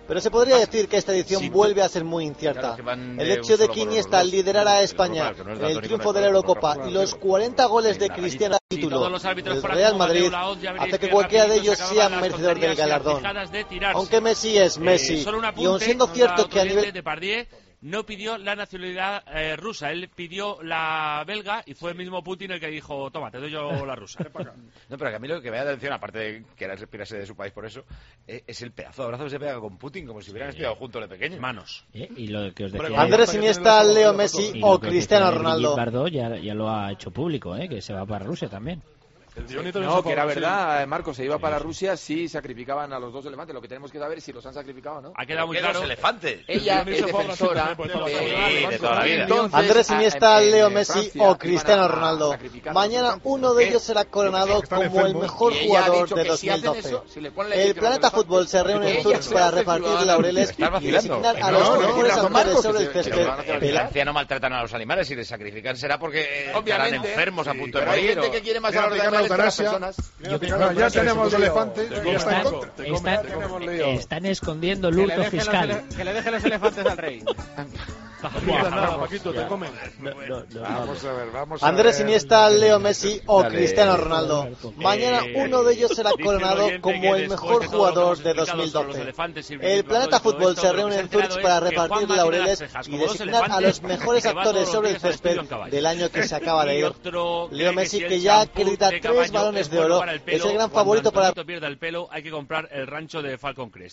Pero se podría decir que esta edición sí, vuelve a ser muy incierta. El hecho de que Iniesta liderara a España en el triunfo de la Eurocopa y los cuarenta goles de Cristiano al título del Real Madrid hace que cualquiera de ellos sea merecedor del galardón. Aunque Messi es Messi, y aun siendo cierto que a nivel... no pidió la nacionalidad eh, rusa, él pidió la belga y fue el mismo Putin el que dijo, toma, te doy yo la rusa. No, pero que a mí lo que me da atención, aparte de que era respirarse de su país por eso, eh, es el pedazo de abrazo que se pega con Putin, como si hubieran estudiado juntos de pequeños. Manos. ¿Eh? Y lo que os decía... Andrés Iniesta, Leo Messi o Cristiano Ronaldo. Bardo ya, ya lo ha hecho público, ¿eh? Que se va para Rusia también. No, que era verdad, Marco, se iba para Rusia si sacrificaban a los dos elefantes. Lo que tenemos que saber es si los han sacrificado o no. Ha quedado muy claro. Los elefantes. Ella es defensora de toda la vida. Andrés Iniesta, Leo Messi o Cristiano Ronaldo. Mañana uno de ellos será coronado como el mejor jugador de dos mil doce. El Planeta Fútbol se reúne en Zurich para repartir laureles y designar a los mejores actores sobre el césped. En Francia no maltratan a los animales, si les sacrifican será porque estarán enfermos a punto de morir. Hay gente que quiere más a los eutanasia. Ya, ya tenemos elefantes. Están, están, están escondiendo el hurto fiscal. Que le dejen los elefantes al rey. Nada, Paquito, te comen. Vamos a ver, vamos a Andrés ver. Iniesta, Leo Messi o Cristiano Ronaldo. Mañana uno de ellos será coronado como el mejor jugador de dos mil doce. El Planeta Fútbol se reúne en Zurich para repartir laureles y designar a los mejores actores sobre el césped del año que se acaba de ir. Leo Messi, que ya acredita tres balones de oro, es el gran favorito para... pierda el pelo, hay que comprar el rancho de Falcon Crest.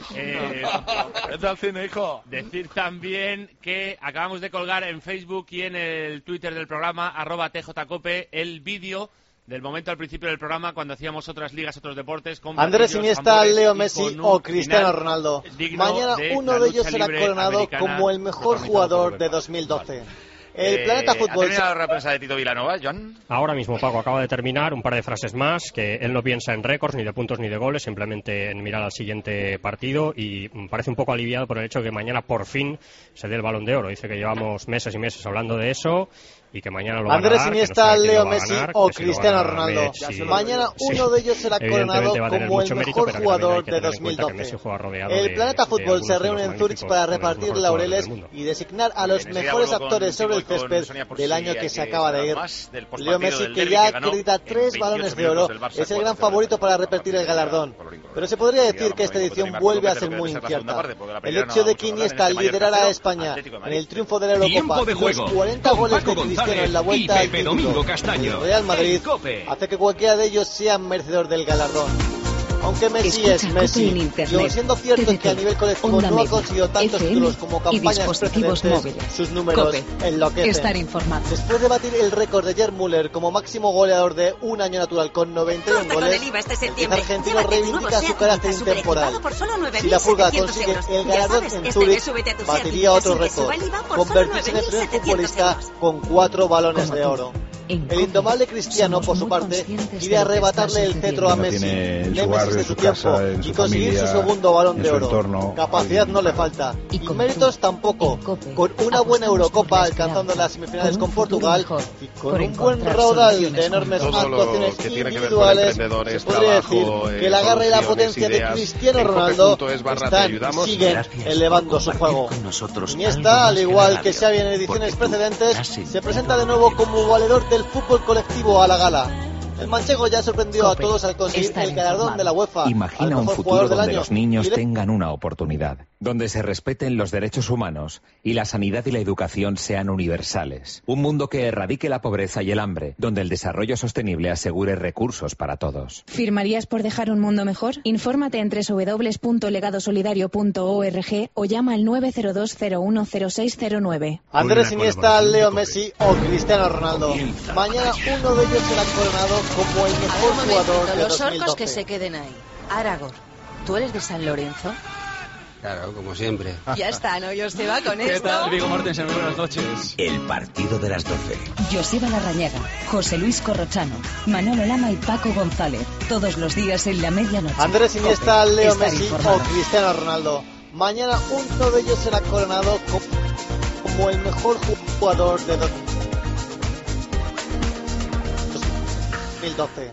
Eh, Vete al cine, hijo. Decir también que que acabamos de colgar en Facebook y en el Twitter del programa, arroba tjcope, el vídeo del momento al principio del programa cuando hacíamos otras ligas, otros deportes. Con Andrés Iniesta, Leo Messi o Cristiano Ronaldo. Mañana uno de ellos será coronado como el mejor jugador de dos mil doce. El Planeta Fútbol. ¿Ha terminado la prensa de Tito Vilanova, Joan? Ahora mismo, Paco, acaba de terminar. Un par de frases más, que él no piensa en récords, ni de puntos, ni de goles, simplemente en mirar al siguiente partido, y parece un poco aliviado por el hecho de que mañana por fin se dé el Balón de Oro. Dice que llevamos meses y meses hablando de eso y que mañana lo va a ganar. Andrés Iniesta, Leo Messi o Cristiano Ronaldo. Mañana uno de ellos será coronado como el mejor jugador de dos mil doce. El Planeta Fútbol se reúne en Zurich para repartir laureles y designar a los mejores actores sobre el césped del año que se acaba de ir. Leo Messi, que ya acredita tres balones de oro, es el gran favorito para repetir el galardón. Pero se podría decir que esta edición vuelve a ser muy incierta. El hecho de que Iniesta liderara a España en el triunfo de la Eurocopa y los cuarenta goles de Cristiano en la vuelta al título del Real Madrid hace que cualquiera de ellos sea merecedor del galardón. Aunque Messi Escucha, es Messi, y aun siendo cierto T D T, que a nivel colectivo no ha conseguido tantos F M títulos como campañas precedentes, móviles. sus números Cope. enloquecen. Estar informado. Después de batir el récord de Gerd Müller como máximo goleador de un año natural con noventa y uno Compra goles, con el IVA este el septiembre. argentino Llévate tu reivindica nuevo su Seat carácter Ibiza intemporal. superequipado por solo nueve Si mil la Pulga setecientos consigue euros. el Ya galardón sabes, en este Zurich, mes súbete a tu Seat batiría Ibiza otro sin que récord, suba el IVA por convertirse en solo el primer nueve mil setecientos futbolista euros. con cuatro balones Como de tú. oro. En El Cope indomable Cristiano, somos por su muy parte, conscientes quiere de lo que arrebatarle está el cetro a sucediendo. Messi, Tiene en su Nemesis barrio, de en su su casa, tiempo, en y su conseguir familia, su segundo balón en de su oro. entorno. Capacidad no le falta, y méritos tampoco. Con una buena Eurocopa alcanzando las semifinales con Portugal y con un buen raudal de enormes actuaciones individuales, se podría decir que la garra y la potencia de Cristiano Ronaldo están y siguen elevando su juego. Iniesta, al igual que Xavi en ediciones precedentes, se presenta de nuevo como valedor del fútbol colectivo a la gala. El manchego ya sorprendió a todos al conseguir el galardón de la UEFA. Imagina un futuro donde los niños tengan una oportunidad, donde se respeten los derechos humanos y la sanidad y la educación sean universales. Un mundo que erradique la pobreza y el hambre, donde el desarrollo sostenible asegure recursos para todos. ¿Firmarías por dejar un mundo mejor? Infórmate en doble u doble u doble u punto legado solidario punto org o llama al nueve cero dos cero uno cero seis cero nueve. Andrés Iniesta, Leo Messi o Cristiano Ronaldo. Mañana uno de ellos será coronado como el mejor jugador de Los dos mil orcos doce. que se queden ahí. Aragorn, ¿tú eres de San Lorenzo? Claro, como siempre. Ya está, ¿no? Yo se va con ¿Qué esto. tal, Viggo Mortensen? Muy buenas noches. El partido de las doce. Joseba Larrañaga, José Luis Corrochano, Manolo Lama y Paco González. Todos los días en la medianoche. Andrés Iniesta, Cope. Leo Estar Messi informado. o Cristiano Ronaldo. Mañana uno de ellos será coronado como, como el mejor jugador de dos mil doce.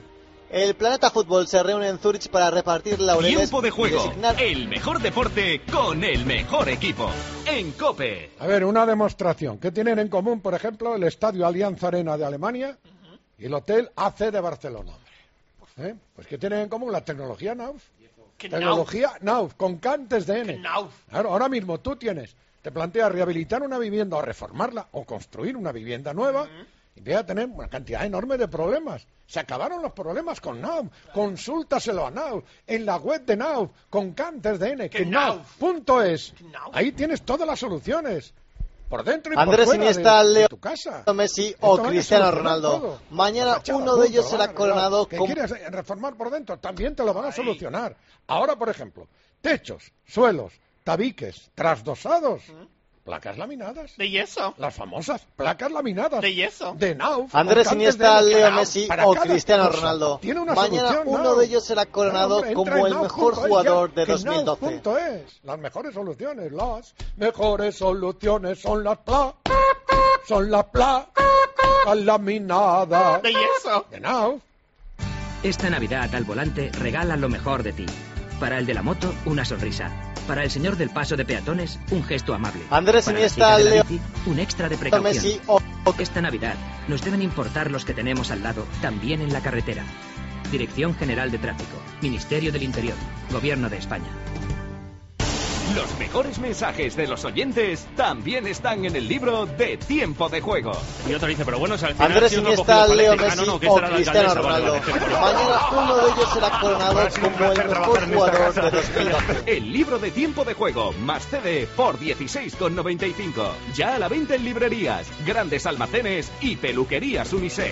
El Planeta Fútbol se reúne en Zurich para repartir laureles. Tiempo de juego. Designar... El mejor deporte con el mejor equipo. En COPE. A ver, una demostración. ¿Qué tienen en común, por ejemplo, el Estadio Allianz Arena de Alemania y el Hotel A C de Barcelona? ¿Eh? Pues ¿qué tienen en común? La tecnología Nauf. Tecnología Nauf, con K antes de N. Claro, ahora mismo tú tienes, te planteas rehabilitar una vivienda o reformarla o construir una vivienda nueva uh-huh. y voy a tener una cantidad enorme de problemas. Se acabaron los problemas con Nauf. Consúltaselo a Nauf en la web de Nauf con K antes de N. Que Nauf punto es. Ahí tienes todas las soluciones. Por dentro y Andrés por fuera Iniesta, de, Leo de tu casa. Messi o Cristiano Ronaldo. Todo. Mañana uno de ellos será coronado. ¿Qué quieres reformar por dentro? También te lo van a solucionar. Ahora, por ejemplo, techos, suelos, tabiques, trasdosados. Placas laminadas. De yeso. Las famosas placas laminadas. De yeso. De Nauf. Andrés Iniesta, Leo Messi o Cristiano Ronaldo. Tiene una Mañana solución, uno Nauf. de ellos será coronado Claro, como el mejor jugador de dos mil doce. Punto es. Las mejores soluciones. Las mejores soluciones son las placas. Son las placas laminadas. De yeso. De Nauf. Esta Navidad al volante regala lo mejor de ti. Para el de la moto, una sonrisa. Para el señor del paso de peatones, un gesto amable. Andrés Para Iniesta, la Leo bici, un extra de precaución. Messi o... Esta Navidad nos deben importar los que tenemos al lado, también en la carretera. Dirección General de Tráfico, Ministerio del Interior, Gobierno de España. Los mejores mensajes de los oyentes también están en el libro de Tiempo de Juego. Y otro dice, pero bueno, si al final Andrés si Iniesta, Leo Messi ah, no, no, o Cristiano Ronaldo. Mañana uno de ellos será coronado como el mejor jugador de dos mil doce. El libro de Tiempo de Juego más C D por dieciséis con noventa y cinco. Ya a la venta en librerías, grandes almacenes y peluquerías Unisex.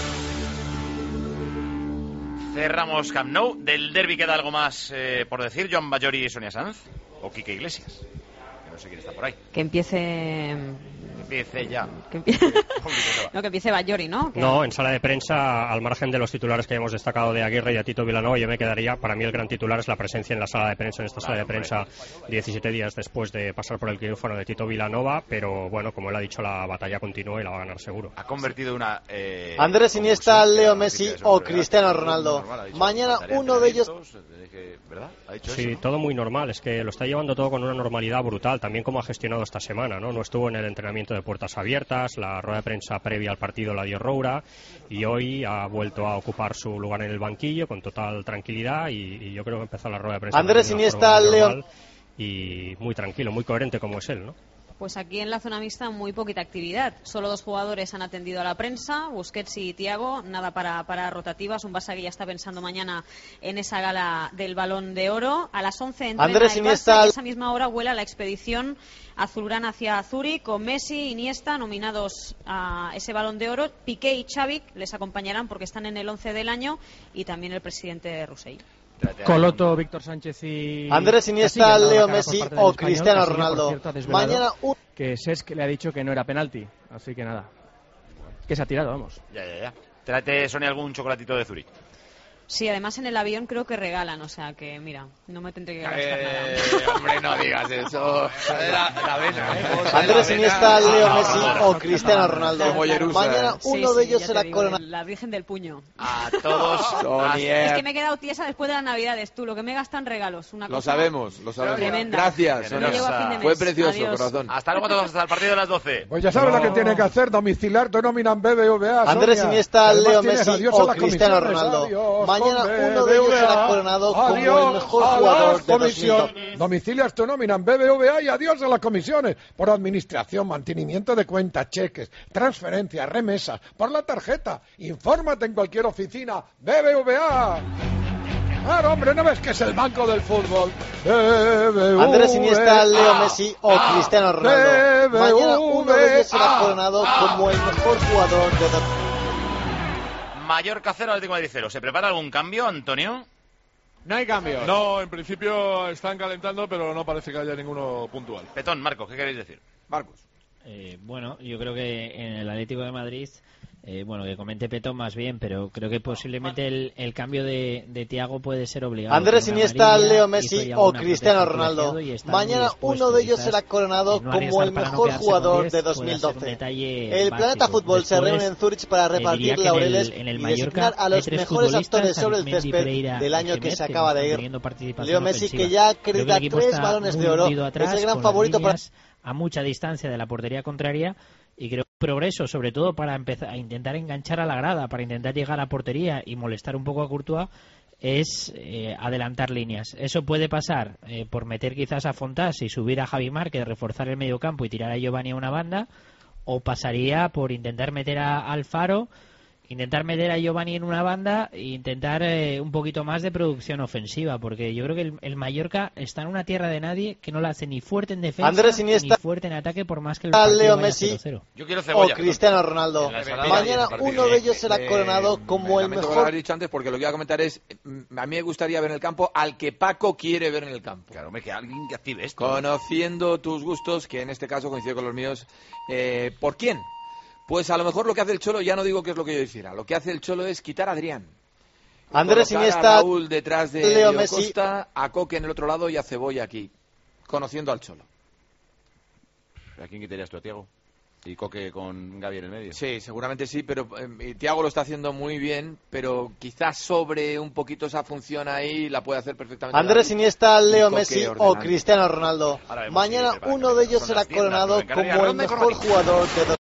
Cerramos Camp Nou. Del derbi queda algo más eh, por decir. Joan Ballori y Sonia Sanz. O Quique Iglesias. Que no sé quién está por ahí. Que empiece... Empiece ya. Que empiece... no, que empiece Ballori, ¿no? Que... No, en sala de prensa, al margen de los titulares que hemos destacado de Aguirre y de Tito Vilanova, yo me quedaría, para mí el gran titular es la presencia en la sala de prensa, en esta claro, sala de prensa, hombre. diecisiete días después de pasar por el quirófano de Tito Vilanova, pero bueno, como él ha dicho, la batalla continúa y la va a ganar seguro. Ha convertido una... Eh, Andrés Iniesta, Leo Messi o Cristiano Ronaldo. Mañana uno de ellos... ¿verdad? ¿Ha dicho sí, eso? Todo muy normal, es que lo está llevando todo con una normalidad brutal, también como ha gestionado esta semana, ¿no? No estuvo en el entrenamiento de puertas abiertas, la rueda de prensa previa al partido la dio Roura y hoy ha vuelto a ocupar su lugar en el banquillo con total tranquilidad y, y yo creo que empezó la rueda de prensa Andrés Iniesta, Leo y muy tranquilo, muy coherente como es él, ¿no? Pues aquí en la zona mixta muy poquita actividad. Solo dos jugadores han atendido a la prensa, Busquets y Thiago, nada para, para rotativas. Un Barça que ya está pensando mañana en esa gala del Balón de Oro. A las once entrena Andrés el Iniesta... Barça y a esa misma hora vuela la expedición azulgrana hacia Zúrich con Messi, Iniesta, nominados a ese Balón de Oro. Piqué y Xavi les acompañarán porque están en el once del año y también el presidente Rossell. Coloto, Víctor Sánchez y... Andrés Iniesta, Leo Messi o Cristiano Ronaldo. Mañana un... Que Cesc le ha dicho que no era penalti, así que nada. Que se ha tirado, vamos. Ya, ya, ya. Tráete, Sonia, algún chocolatito de Zurich. Sí, además en el avión creo que regalan, o sea que, mira, no me tendré que gastar eh, nada. Hombre, no digas eso. La, la vena, ¿eh? Andrés Iniesta, Leo Messi o Cristiano Ronaldo. Mañana uno sí, de sí, ellos será coronado. La Virgen del Puño. A todos. Es que me he quedado tiesa después de las Navidades, tú. Lo que me gastan regalos. Una lo cosa sabemos, lo sabemos. Tremenda. Gracias, no llego a fin de mes. Fue precioso, Adiós. corazón. Hasta luego todos, hasta el partido de las doce. Pues ya sabes no. lo que tiene que hacer, domiciliar tu nómina en B B V A. Andrés Sonia. Iniesta, Leo Messi o Cristiano comisiones. Ronaldo. Adiós, Mañana uno de ellos será coronado adiós, como el mejor jugador de dos mil doce. Domicilias tu nómina en B B V A y adiós a las comisiones por administración, mantenimiento de cuentas, cheques, transferencias, remesas, por la tarjeta. Infórmate en cualquier oficina B B V A. Claro, hombre, ¿no ves que es el banco del fútbol? B B V A. Andrés Iniesta, Leo Messi o Cristiano Ronaldo. Mañana uno de ellos será coronado como el mejor jugador de dos mil doce. Mallorca cero, Atlético de Madrid cero. ¿Se prepara algún cambio, Antonio? No hay cambios. No, en principio están calentando, pero no parece que haya ninguno puntual. Petón, Marcos, ¿qué queréis decir? Marcos. Eh, bueno, yo creo que en el Atlético de Madrid, eh, bueno, que comente Peto más bien, pero creo que posiblemente el, el cambio de, de Thiago puede ser obligado. Andrés Iniesta, Leo Messi o Cristiano Ronaldo. Mañana uno de ellos será coronado no como el mejor no jugador diez, de dos mil doce. El básico. Planeta Fútbol Después, se reúne en Zurich para repartir laureles en el, en el y designar a los mejores actores sobre el césped Pereira, del año que se acaba de ir. Leo Messi, ofensiva. que ya acredita tres balones de oro, atrás, es el gran favorito para... a mucha distancia de la portería contraria, y creo que progreso, sobre todo para empezar a intentar enganchar a la grada, para intentar llegar a portería y molestar un poco a Courtois, es eh, adelantar líneas. Eso puede pasar eh, por meter quizás a Fontás y subir a Javi Márquez, reforzar el medio campo y tirar a Giovanni a una banda, o pasaría por intentar meter a Alfaro, intentar meter a Giovanni en una banda e intentar eh, un poquito más de producción ofensiva, porque yo creo que el, el Mallorca está en una tierra de nadie que no la hace ni fuerte en defensa Andrés Iniesta, ni fuerte en ataque, por más que el partido Leo vaya Messi cero cero. Yo quiero cebolla, o Cristiano Ronaldo. Mañana uno de ellos será coronado como el mejor. Lo que he dicho antes, porque lo que iba a comentar es, a mí me gustaría ver en el campo al que Paco quiere ver en el campo. Claro, me que alguien que active esto. Conociendo tus gustos, que en este caso coincide con los míos, eh, ¿por quién? Pues a lo mejor lo que hace el Cholo, ya no digo que es lo que yo hiciera, lo que hace el Cholo es quitar a Adrián. Andrés Iniesta, a Raúl detrás de Leo Diego Messi, Costa, a Coque en el otro lado y a Cebolla aquí, conociendo al Cholo. ¿A quién quitarías tú, a Thiago? ¿Y Coque con Gavi en el medio? Sí, seguramente sí, pero eh, Thiago lo está haciendo muy bien, pero quizás sobre un poquito esa función ahí la puede hacer perfectamente. Andrés Iniesta, Leo Messi o Cristiano Ronaldo. Mañana uno de ellos será coronado como el mejor jugador de